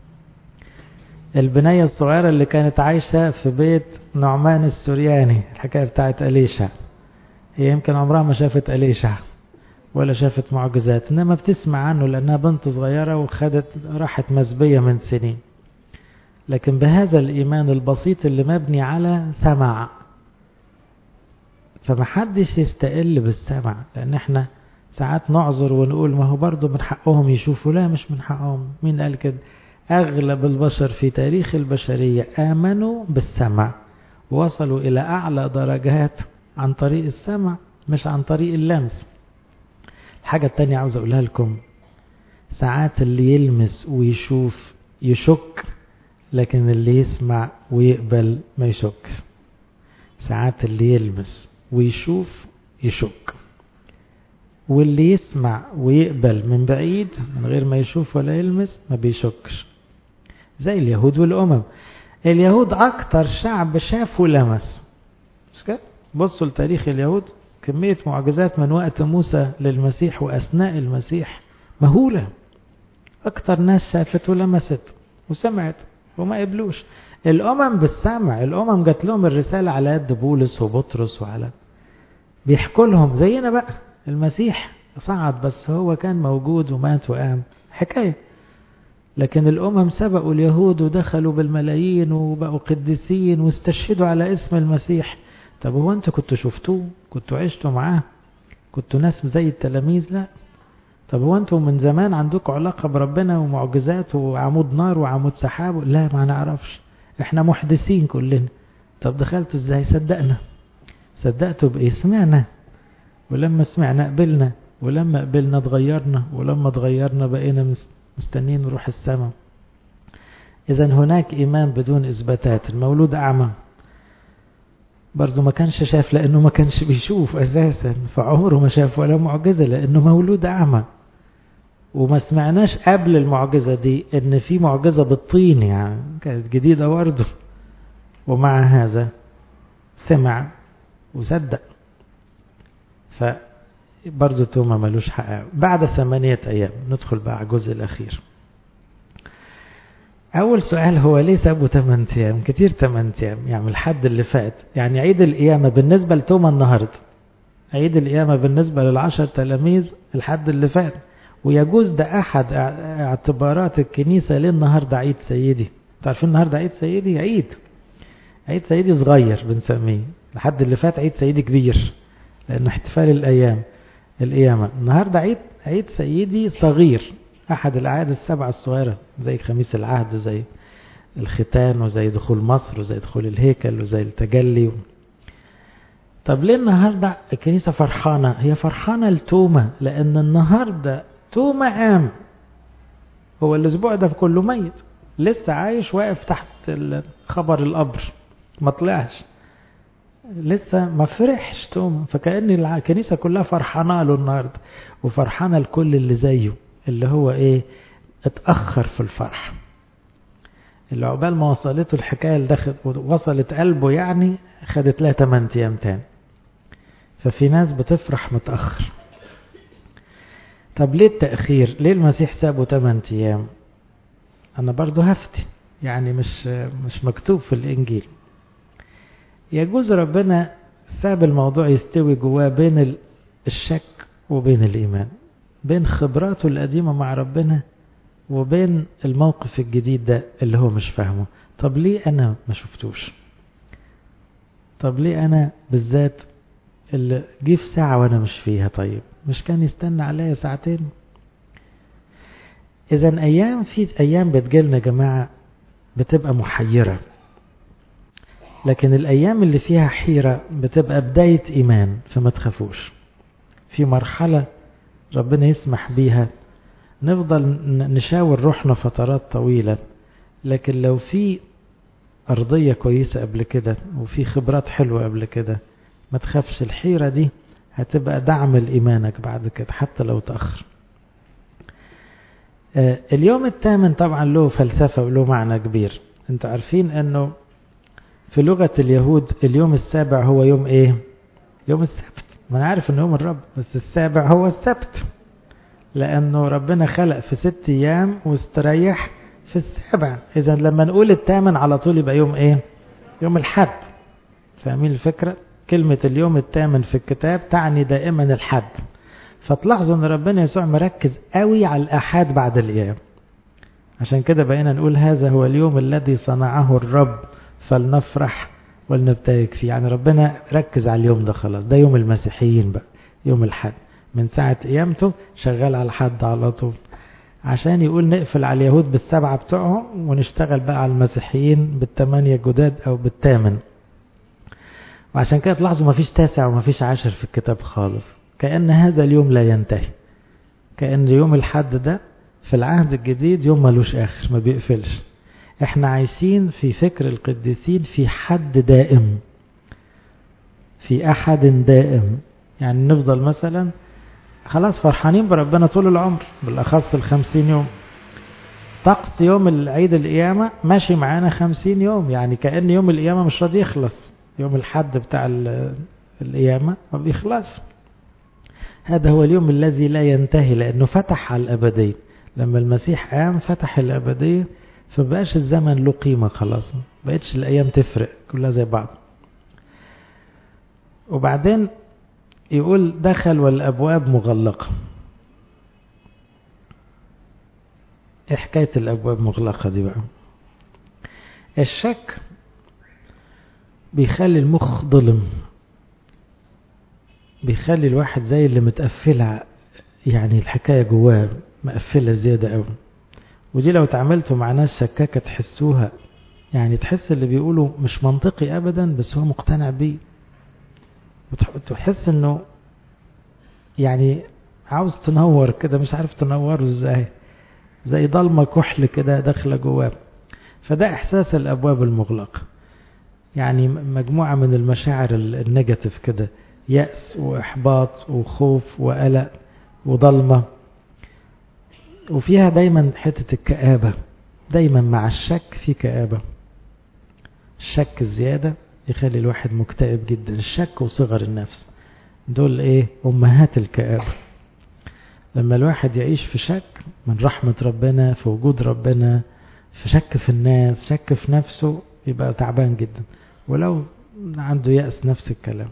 البنية الصغيرة اللي كانت عايشة في بيت نعمان السورياني، الحكاية بتاعت أليشع، هي يمكن عمرها ما شافت أليشع ولا شافت معجزات، إنما بتسمع عنه لأنها بنت صغيرة وخدت راحت مسبية من سنين. لكن بهذا الإيمان البسيط اللي مبني على سمع، فمحدش يستقل بالسمع، لأن احنا ساعات نعذر ونقول ما هو برضو من حقهم يشوفوا، لا مش من حقهم. مين قال كده؟ أغلب البشر في تاريخ البشرية آمنوا بالسمع، وصلوا إلى أعلى درجات عن طريق السمع مش عن طريق اللمس. الحاجة التانية عاوز أقولها لكم، ساعات اللي يلمس ويشوف يشك، لكن اللي يسمع ويقبل ما يشك. ساعات اللي يلمس ويشوف يشك، واللي يسمع ويقبل من بعيد من غير ما يشوف ولا يلمس ما بيشكش. زي اليهود والأمم. اليهود أكتر شعب شاف ولمس، مش كده؟ بصوا لتاريخ اليهود، كمية معجزات من وقت موسى للمسيح وأثناء المسيح مهولة. أكتر ناس شافت ولمست وسمعت وما قبلوش. الأمم بالسمع، الأمم جات لهم الرسالة على يد بولس وبطرس، وعلى بيحكوا لهم زينا بقى. المسيح صعد بس هو كان موجود ومات وقام، حكاية. لكن الأمم سبقوا اليهود ودخلوا بالملايين وبقوا قديسين واستشهدوا على اسم المسيح. طب هو أنتوا كنتوا شفتوه؟ كنتوا عشتوا معاه؟ كنتوا ناس زي التلاميذ؟ لا. طب هو أنتوا من زمان عندكم علاقة بربنا ومعجزات وعمود نار وعمود سحاب؟ لا، ما نعرفش، احنا محدثين كلنا. طب دخلتوا ازاي؟ صدقنا. صدقتوا بإيه؟ سمعنا، ولما سمعنا قبلنا، ولما قبلنا اتغيرنا، ولما اتغيرنا بقينا مستنين نروح السماء. إذا هناك إيمان بدون إثباتات. المولود أعمى برضو ما كانش شاف لأنه ما كانش بيشوف أساسا، فعمره ما شاف ولا معجزة لأنه مولود أعمى. وما سمعناش قبل المعجزة دي إن في معجزة بالطين، يعني كانت جديدة برضو. ومع هذا سمع وصدق. فبرضو توما ملوش حق. بعد ثمانية أيام ندخل بقى على الجزء الأخير. أول سؤال هو ليه سابوا ثمانية أيام؟ كتير ثمانية أيام، يعني الحد اللي فات، يعني عيد القيامة بالنسبة لتوما النهاردة، عيد القيامة بالنسبة للعشر تلاميذ الحد اللي فات. ويجوز ده أحد اعتبارات الكنيسة ليه النهاردة عيد سيدي. تعرفين النهاردة عيد سيدي؟ عيد عيد سيدي صغير بنسميه. الحد اللي فات عيد سيدي كبير لأنه احتفال الأيام القيامة. النهاردة عيد عيد سيدي صغير، أحد الأعياد السبعة الصغيرة، زي خميس العهد وزي الختان وزي دخول مصر وزي دخول الهيكل وزي التجلي. طب ليه النهاردة الكنيسة فرحانة؟ هي فرحانة لتوما لأن النهاردة توما قام. هو الأسبوع ده كله ميت، لسه عايش واقف تحت خبر القبر، ما طلعش لسه، ما فرحش توما. فكأن الكنيسة كلها فرحانة له النهاردة، وفرحانة لكل اللي زيه، اللي هو ايه؟ اتأخر في الفرح، اللي عقبال ما وصلته الحكاية اللي دخل وصلت قلبه، يعني خدت لها ثمانية ايام تاني. ففي ناس بتفرح متأخر. طب ليه التأخير؟ ليه المسيح سابه ثمانية ايام؟ انا برضو هفتي، يعني مش مش مكتوب في الانجيل. يجوز ربنا ساب الموضوع يستوي جواه بين الشك وبين الإيمان، بين خبراته القديمة مع ربنا وبين الموقف الجديد ده اللي هو مش فاهمه. طب ليه أنا ما شفتوش؟ طب ليه أنا بالذات اللي جه في ساعة وأنا مش فيها؟ طيب مش كان يستنى عليا ساعتين؟ إذن أيام، في أيام بتجيلنا جماعة بتبقى محيرة، لكن الأيام اللي فيها حيرة بتبقى بداية إيمان. فما تخافوش، في مرحلة ربنا يسمح بيها نفضل نشاور روحنا فترات طويلة، لكن لو في أرضية كويسة قبل كده وفي خبرات حلوة قبل كده ما تخافش. الحيرة دي هتبقى دعم لإيمانك بعد كده حتى لو تأخر. آه اليوم الثامن طبعا له فلسفة وله معنى كبير. انتوا عارفين انه في لغة اليهود اليوم السابع هو يوم ايه؟ يوم السبت. ما انا عارف انه يوم الرب، بس السابع هو السبت، لانه ربنا خلق في ست ايام واستريح في السابع. اذا لما نقول الثامن على طول يبقى يوم ايه؟ يوم الحد. فاهمين الفكرة؟ كلمة اليوم الثامن في الكتاب تعني دائما الحد. فتلاحظوا ان ربنا يسوع مركز قوي على الأحد بعد الأيام. عشان كده بقينا نقول هذا هو اليوم الذي صنعه الرب فلنفرح ولنبتهج فيه. يعني ربنا ركز على اليوم ده خلاص، ده يوم المسيحيين بقى، يوم الحد. من ساعة قيامته شغال على الحد على طول، عشان يقول نقفل على اليهود بالسبعة بتوعهم ونشتغل بقى على المسيحيين بالثمانية جداد أو بالثامن. وعشان كده تلاحظوا ما فيش تاسع وما فيش عاشر في الكتاب خالص، كأن هذا اليوم لا ينتهي. كأن يوم الحد ده في العهد الجديد يوم ملوش آخر، ما بيقفلش. احنا عايشين في فكر القديسين في حد دائم، في أحد دائم. يعني نفضل مثلا خلاص فرحانين بربنا طول العمر، بالأخص الخمسين يوم. طقس يوم العيد القيامة ماشي معانا خمسين يوم، يعني كأن يوم القيامة مش راضي يخلص. يوم الحد بتاع القيامة ما بيخلص. هذا هو اليوم الذي لا ينتهي، لأنه فتح على الأبدية. لما المسيح قام فتح الأبدية، فبقاش الزمن له قيمة خلاص، بقتش الأيام تفرق، كلها زي بعض. وبعدين يقول دخل والأبواب مغلقة. ايه حكاية الأبواب مغلقة دي بقى؟ الشك بيخلي المخ ظلم، بيخلي الواحد زي اللي متقفلة، يعني الحكاية جواه مقفلة زيادة قوي. ودي لو تعاملتوا مع ناس شكاكة تحسوها، يعني تحس اللي بيقوله مش منطقي أبدا بس هو مقتنع بيه، وتحس انه يعني عاوز تنور كده، مش عارف تنوره ازاي، زي ضلمة كحل كده داخله جواه. فده احساس الابواب المغلقة، يعني مجموعة من المشاعر النيجاتيف كده، يأس واحباط وخوف وقلق وضلمة، وفيها دايما حتة الكآبة. دايما مع الشك في كآبة. الشك الزيادة يخلي الواحد مكتئب جدا. الشك وصغر النفس دول ايه؟ امهات الكآبة. لما الواحد يعيش في شك من رحمة ربنا، في وجود ربنا، في شك في الناس، شك في نفسه، يبقى تعبان جدا. ولو عنده يأس نفس الكلام.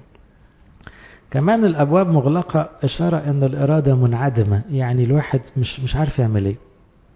كمان الأبواب مغلقة إشارة أن الإرادة منعدمة، يعني الواحد مش مش عارف يعمل ايه.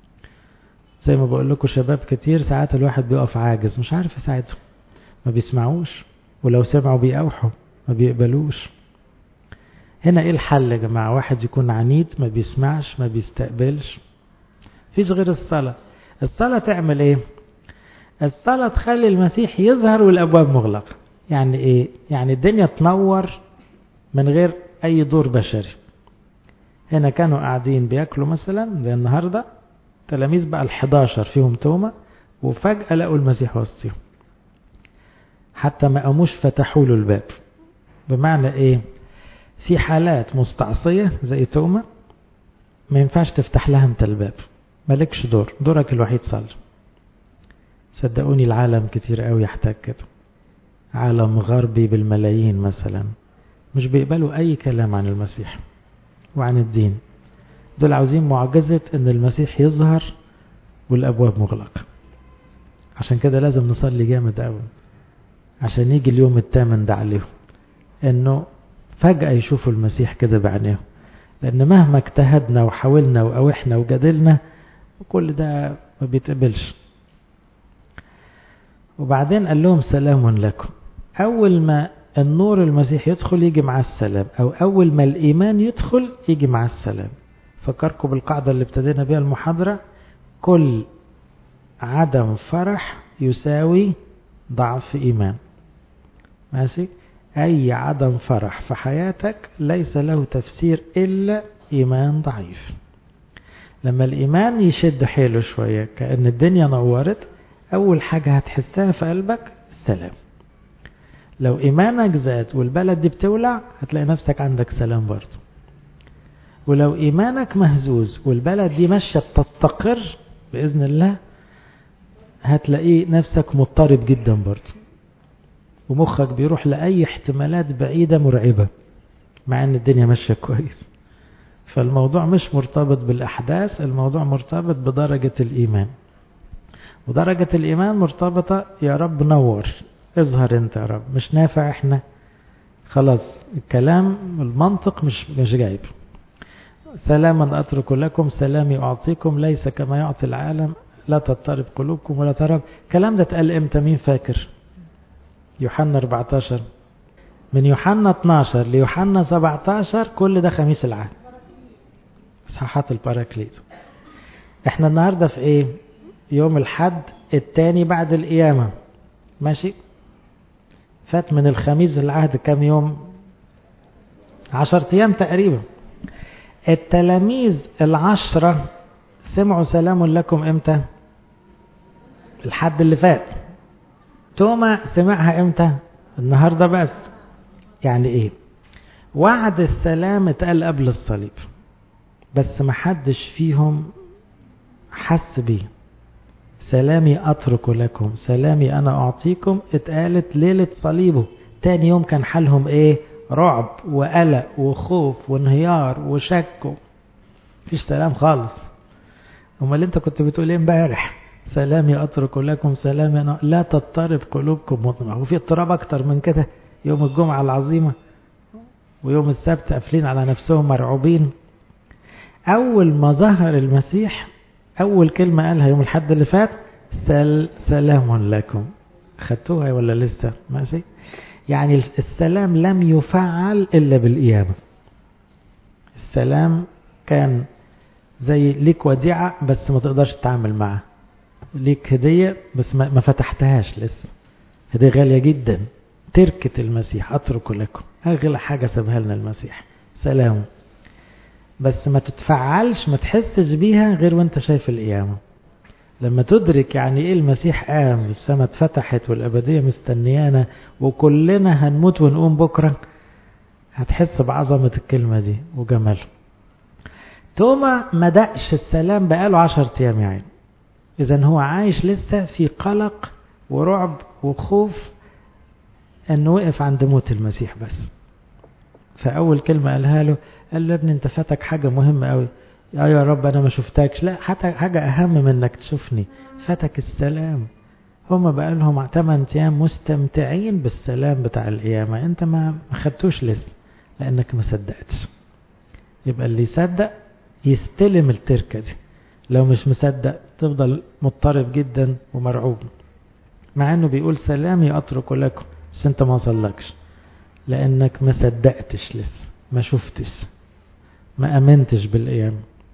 زي ما بقول لكم شباب كتير ساعات الواحد بيقف عاجز، مش عارف يساعدهم، ما بيسمعوش، ولو سمعوا بيقوحوا، ما بيقبلوش. هنا ايه الحل يا جماعة؟ واحد يكون عنيد، ما بيسمعش، ما بيستقبلش، فيش غير الصلاة. الصلاة تعمل ايه؟ الصلاة تخلي المسيح يظهر والأبواب مغلقة. يعني ايه؟ يعني الدنيا تنور من غير اي دور بشري. هنا كانوا قاعدين بياكلوا مثلا زي النهاردة، تلاميذ بقى الحداشر فيهم تومة، وفجأة لقوا المسيح وسطهم، حتى ما قاموش فتحوا له الباب. بمعنى ايه؟ في حالات مستعصية زي تومة ما ينفعش تفتح لها انت الباب، مالكش دور، دورك الوحيد صلي. صدقوني العالم كتير قوي يحتاج كده. عالم غربي بالملايين مثلا مش بيقبلوا اي كلام عن المسيح وعن الدين. دول عاوزين معجزة ان المسيح يظهر والابواب مغلقة. عشان كده لازم نصلي جامد قوي عشان يجي اليوم الثامن ده عليهم، انه فجأة يشوفوا المسيح كده بعينيهم. لان مهما اجتهدنا وحاولنا وقاوحنا وجادلنا كل ده ما بيتقبلش. وبعدين قال لهم سلام لكم. اول ما النور المسيح يدخل يجي مع السلام، او اول ما الايمان يدخل يجي مع السلام. فكركم بالقاعدة اللي ابتدينا بها المحاضرة، كل عدم فرح يساوي ضعف ايمان. ماشي؟ اي عدم فرح في حياتك ليس له تفسير الا ايمان ضعيف. لما الايمان يشد حيله شوية كأن الدنيا نورت، اول حاجة هتحسها في قلبك السلام. لو ايمانك زاد والبلد دي بتولع هتلاقي نفسك عندك سلام برضه. ولو ايمانك مهزوز والبلد دي ماشية بتستقر بإذن الله هتلاقي نفسك مضطرب جدا برضه، ومخك بيروح لأي احتمالات بعيدة مرعبة مع ان الدنيا ماشية كويس. فالموضوع مش مرتبط بالأحداث، الموضوع مرتبط بدرجة الإيمان. ودرجة الإيمان مرتبطة يا رب نور، اظهر انت يا رب، مش نافع احنا خلاص الكلام المنطق مش مش جايب. سلاما أترك لكم سلامي أعطيكم، ليس كما يعطي العالم، لا تضطرب قلوبكم ولا ترب. الكلام ده اتقال امتى؟ مين فاكر؟ يوحنا أربعتاشر. من يوحنا اتناشر ليوحنا سبعتاشر كل ده خميس العهد، اصحاحات الباراكليت. احنا النهاردة في ايه؟ يوم الحد التاني بعد القيامة. ماشي؟ فات من الخميس العهد كام يوم؟ عشر ايام تقريبا. التلاميذ العشرة سمعوا سلام لكم امتى؟ الحد اللي فات. توما سمعها امتى؟ النهاردة بس. يعني ايه؟ وعد السلام اتقال قبل الصليب، بس ما حدش فيهم حس بيه. سلامي أترك لكم سلامي أنا أعطيكم اتقالت ليلة صليبه. تاني يوم كان حالهم ايه؟ رعب وقلق وخوف وانهيار وشك، مفيش سلام خالص. امال انت كنت بتقول ايه امبارح؟ سلامي أترك لكم سلامي أنا لا تضطرب قلوبكم مطمئنة. وفي اضطراب أكتر من كده؟ يوم الجمعة العظيمة ويوم السبت قافلين على نفسهم مرعوبين. أول ما ظهر المسيح أول كلمة قالها يوم الحد اللي فات سل سلام لكم. خدتوها ولا لسه؟ ماشي. يعني السلام لم يفعل إلا بالقيامة. السلام كان زي ليك وديعة بس ما تقدرش تتعامل معها، ليك هدية بس ما فتحتهاش لسه، هدية غالية جدا، تركة المسيح أترك لكم، أغلى حاجة سابها لنا المسيح سلام، بس ما تتفعلش ما تحسش بيها غير وانت شايف القيامة. لما تدرك يعني ايه المسيح قام، السماء اتفتحت والأبدية مستنيانا وكلنا هنموت ونقوم بكرة، هتحس بعظمة الكلمة دي وجماله. توما ما دقش السلام بقاله عشر ايام يعني، إذن هو عايش لسه في قلق ورعب وخوف أنه وقف عند موت المسيح بس. فأول كلمة قالها له قال له ابني انت فاتك حاجة مهمة قوي. يا يا رب أنا ما شفتكش. لا، حتى حاجة أهم من أنك تشوفني، فاتك السلام. هم بقى لهم ثمانية أيام مستمتعين بالسلام بتاع القيامة، أنت ما خدتوش لسه لأنك ما صدقتش. يبقى اللي يصدق يستلم التركة دي، لو مش مصدق تفضل مضطرب جدا ومرعوب، مع انه بيقول سلامي اترك لكم، بس انت ما وصلكش لانك ما صدقتش لسه، ما شفتش، ما امنتش بالقيامة.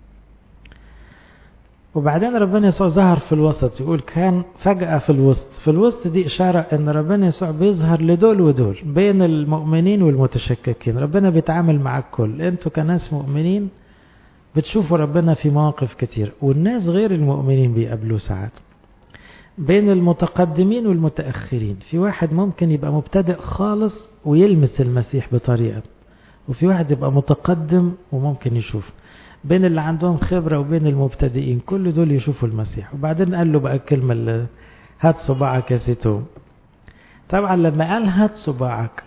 وبعدين ربنا يسوع ظهر في الوسط، يقول كان فجأة في الوسط. في الوسط دي اشارة ان ربنا يسوع بيظهر لدول ودول، بين المؤمنين والمتشككين. ربنا بيتعامل مع الكل، انتوا كناس مؤمنين بتشوفوا ربنا في مواقف كتير، والناس غير المؤمنين بيقابلوه ساعات. بين المتقدمين والمتأخرين، في واحد ممكن يبقى مبتدئ خالص ويلمس المسيح بطريقة، وفي واحد يبقى متقدم وممكن يشوف. بين اللي عندهم خبرة وبين المبتدئين، كل دول يشوفوا المسيح. وبعدين قال له بقى الكلمة اللي هات صباعك يا سيتوم. طبعا لما قال هات صباعك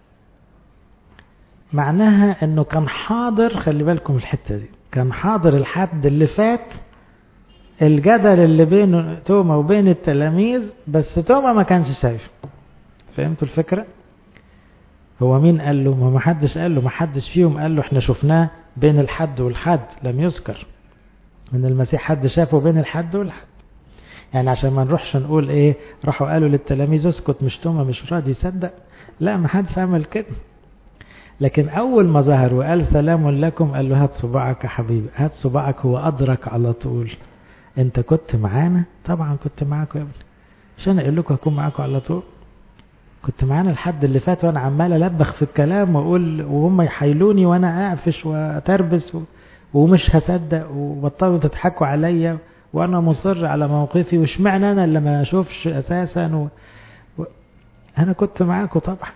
معناها انه كان حاضر. خلي بالكم الحتة دي، كان حاضر الحد اللي فات الجدل اللي بين توما وبين التلاميذ، بس توما ما كانش شايف. فهمتوا الفكرة؟ هو مين قال له؟ ما محدش قال له، ما حدش فيهم قال له احنا شفناه بين الحد والحد، لم يذكر من المسيح حد شافه بين الحد والحد. يعني عشان ما نروحش نقول ايه راحوا قالوا للتلاميذ اسكت مش توما مش راضي يصدق، لا ما حدش عمل كده. لكن أول ما ظهر وقال سلام لكم قال له هات صباعك يا حبيبي، هات صباعك. هو أدرك على طول أنت كنت معانا. طبعا كنت معاكم يا ابني، عشان أقول لكم هكون معاكم على طول. كنت معانا الحد اللي فات وأنا عمال ألبخ في الكلام وأقول وهم يحايلوني وأنا أعفش وأتربس و... ومش هصدق وبطلوا تضحكوا عليا وأنا مصر على موقفي، وشمعنا أنا اللي ما أشوفش أساسا و... و... أنا كنت معاكم طبعا.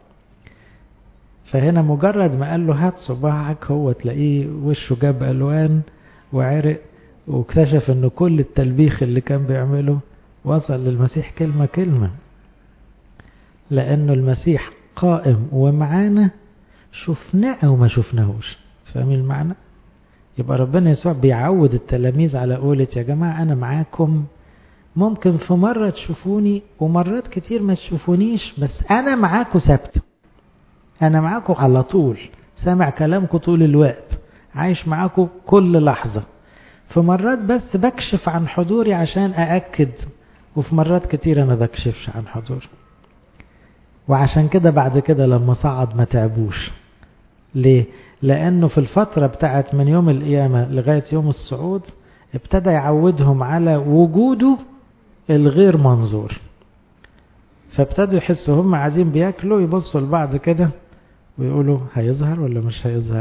فهنا مجرد ما قال له هات صباعك، هو تلاقيه وشه جاب ألوان وعرق، واكتشف انه كل التلبيخ اللي كان بيعمله وصل للمسيح كلمة كلمة، لأنه المسيح قائم ومعانا، شفناه أو ما شفناهوش. فاهمين المعنى؟ يبقى ربنا يسوع بيعود التلاميذ على قولة يا جماعة أنا معاكم، ممكن في مرة تشوفوني ومرات كتير ما تشوفونيش، بس أنا معاكم ثابت، أنا معاكم على طول، سامع كلامكم طول الوقت، عايش معاكم كل لحظة. في مرات بس بكشف عن حضوري عشان أأكد، وفي مرات كتيرة ما بكشفش عن حضوري. وعشان كده بعد كده لما صعد ما تعبوش. ليه؟ لأنه في الفترة بتاعت من يوم القيامة لغاية يوم الصعود ابتدى يعودهم على وجوده الغير منظور. فابتدوا يحسوا هم قاعدين بياكلوا يبصوا لبعض كده ويقولوا هيظهر ولا مش هيظهر،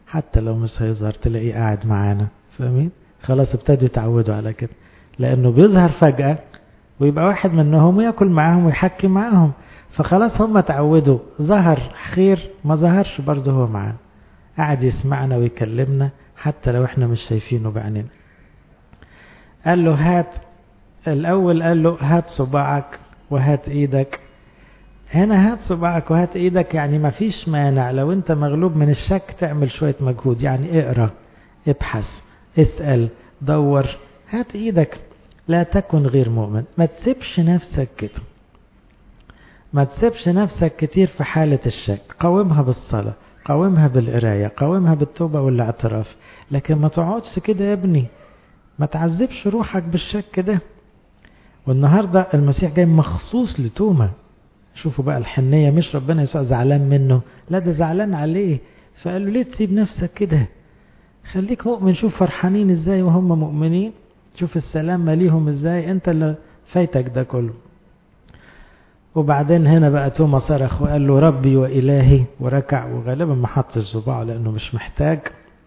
حتى لو مش هيظهر تلاقيه قاعد معانا. فاهمين؟ خلاص ابتدوا يتعودوا على كده، لأنه بيظهر فجأة ويبقى واحد منهم ويأكل معاهم ويحكي معاهم، فخلاص هم تعودوا، ظهر خير ما ظهرش برضه هو معانا، قاعد يسمعنا ويكلمنا حتى لو احنا مش شايفينه بعيننا. قال له هات الأول، قال له هات صباعك وهات ايدك. هنا هات صباعك وهات ايدك يعني ما فيش مانع لو انت مغلوب من الشك تعمل شوية مجهود، يعني اقرأ، ابحث، اسأل، دور، هات ايدك. لا تكن غير مؤمن، ما تسيبش نفسك كده، ما تسيبش نفسك كتير في حالة الشك. قاومها بالصلاة، قاومها بالقراية، قاومها بالتوبة والاعتراف، لكن ما تقعدش كده يا ابني، ما تعذبش روحك بالشك ده. والنهاردة المسيح جاي مخصوص لتوما. شوفوا بقى الحنية، مش ربنا يسوع زعلان منه، لا ده زعلان عليه، فقال له ليه تسيب نفسك كده، خليك مؤمن. شوف فرحانين ازاي وهم مؤمنين، شوف السلام ماليهم ازاي، انت اللي فايتك ده كله. وبعدين هنا بقى توما صرخ وقال له ربي وإلهي، وركع، وغالبا ما حطش صباعه لأنه مش محتاج.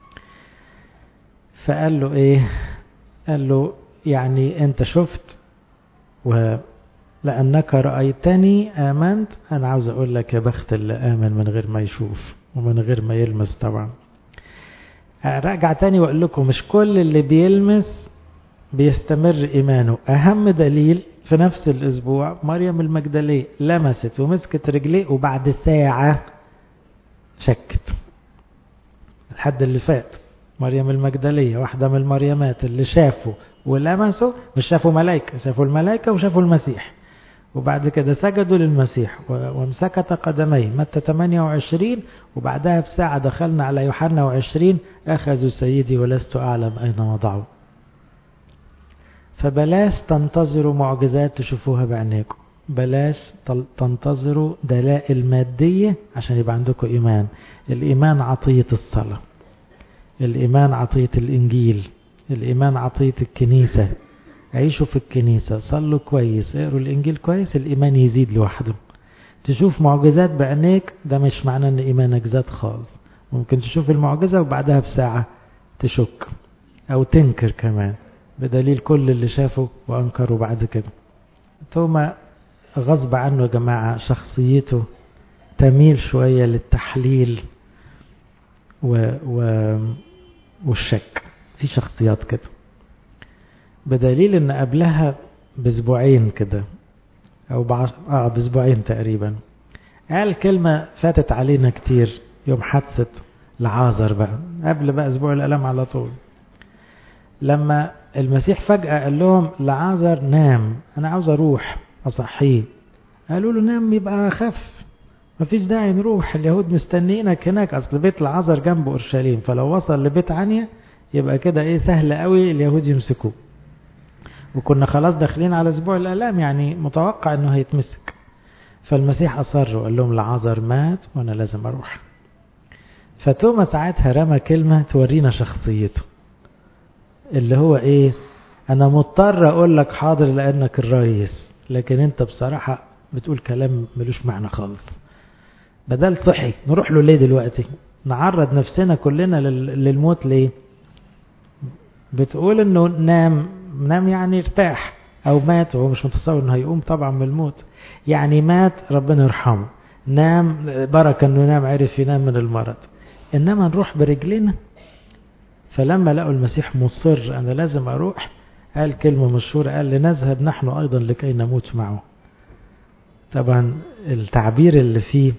فقال له ايه؟ قال له يعني انت شفت ولأنك رأيتني آمنت. أنا عاوز أقول لك يا بخت اللي آمن من غير ما يشوف ومن غير ما يلمس. طبعا راجع تاني وأقول لكم مش كل اللي بيلمس بيستمر إيمانه. أهم دليل في نفس الأسبوع مريم المجدلية لمست ومسكت رجليه وبعد ساعة شكت. الحد اللي فات مريم المجدلية واحدة من المريمات اللي شافوا ولمسوا، مش شافوا ملائكة، شافوا الملائكة وشافوا المسيح، وبعد كده سجدوا للمسيح وامسكت قدميه. متى ثمانية وعشرين. وبعدها بساعة دخلنا على يوحنا وعشرين، أخذوا سيدي ولست أعلم أين وضعوا. فبلاش تنتظروا معجزات تشوفوها بعينيكم، بلاش تنتظروا دلائل مادية عشان يبقى عندكم إيمان. الإيمان عطية الصلاة، الإيمان عطية الإنجيل، الإيمان عطية الكنيسة. عيشوا في الكنيسة، صلوا كويس، اقروا الإنجيل كويس، الإيمان يزيد لوحده. تشوف معجزات بعينيك ده مش معنى أن إيمانك زاد خالص. ممكن تشوف المعجزة وبعدها بساعة تشك أو تنكر كمان، بدليل كل اللي شافوا وأنكروا بعد كده. توما غصب عنه يا جماعة شخصيته تميل شوية للتحليل و... و... والشك. في شخصيات كده، بدليل ان قبلها باسبوعين كده او بعش... اه باسبوعين تقريبا قال كلمة فاتت علينا كتير يوم حادثة لعازر، بقى قبل بقى اسبوع الالم على طول، لما المسيح فجأة قال لهم لعازر نام، انا عاوز اروح اصحيه. قالوا له نام يبقى خف، مفيش داعي نروح، اليهود مستنيينك هناك، اصل بيت لعازر جنب اورشليم، فلو وصل لبيت عنيا يبقى كده ايه سهل قوي اليهود يمسكوه. وكنا خلاص داخلين على اسبوع الالام، يعني متوقع انه هيتمسك. فالمسيح اصر وقال لهم لعازر مات وانا لازم اروح. فتوما ساعتها رمى كلمة تورينا شخصيته، اللي هو ايه، انا مضطر اقول لك حاضر لانك الرئيس، لكن انت بصراحة بتقول كلام ملوش معنى خالص. بدل صحي نروح له ليه دلوقتي، نعرض نفسنا كلنا للموت ليه؟ بتقول انه نام، نام يعني ارتاح او مات، وهو مش متصور انه هيقوم طبعا من الموت، يعني مات ربنا يرحمه، نام بركة انه نام عرف ينام من المرض، انما نروح برجلنا. فلما لقوا المسيح مصر انا لازم اروح، قال كلمة مشهورة، قال لنذهب نحن ايضا لكي نموت معه. طبعا التعبير اللي فيه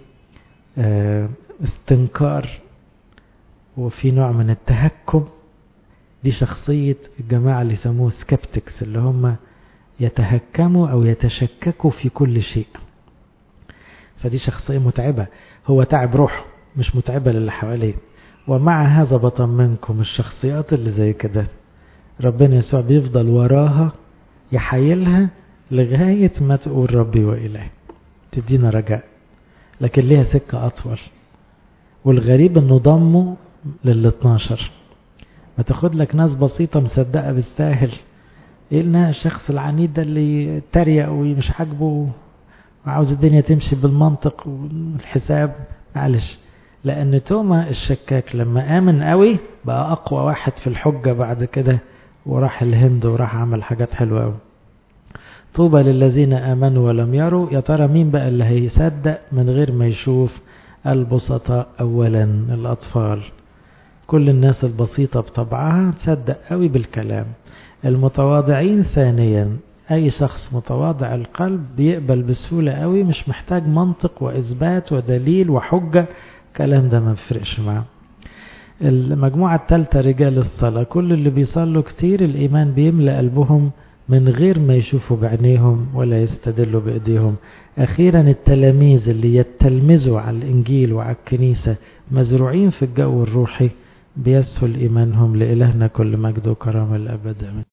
استنكار وفي نوع من التهكم، دي شخصية الجماعة اللي يسموه سكبتكس، اللي هم يتهكموا أو يتشككوا في كل شيء. فدي شخصية متعبة، هو تعب روحه مش متعبة للي حواليه. ومع هذا بطمنكم الشخصيات اللي زي كده ربنا يسوع بيفضل وراها يحيلها لغاية ما تقول ربي وإلهي، تدينا رجاء، لكن ليها سكة أطول. والغريب أنه ضمه للاتناشر، ما تاخد لك ناس بسيطة مصدقة بالساهل، ايه لنا الشخص العنيد ده اللي تريق ومش عاجبه وعاوز الدنيا تمشي بالمنطق والحساب، معلش لأن توما الشكاك لما آمن قوي بقى أقوى واحد في الحجة بعد كده، وراح الهند وراح عمل حاجات حلوة قوي. طوبى للذين آمنوا ولم يروا. يا ترى مين بقى اللي هيصدق من غير ما يشوف؟ البسطاء أولا، الأطفال. كل الناس البسيطة بطبعها تصدق قوي بالكلام. المتواضعين ثانيا، أي شخص متواضع القلب بيقبل بسهولة قوي، مش محتاج منطق وإثبات ودليل وحجة، كلام ده ما بفرقش معه. المجموعة الثالثة رجال الصلاة، كل اللي بيصلوا كتير الإيمان بيملأ قلبهم من غير ما يشوفوا بعينيهم ولا يستدلوا بإيديهم. أخيرا التلاميذ اللي يتلمذوا على الإنجيل وعلى الكنيسة، مزروعين في الجو الروحي، بيسهل إيمانهم. لإلهنا كل مجد وكرامة الأبد.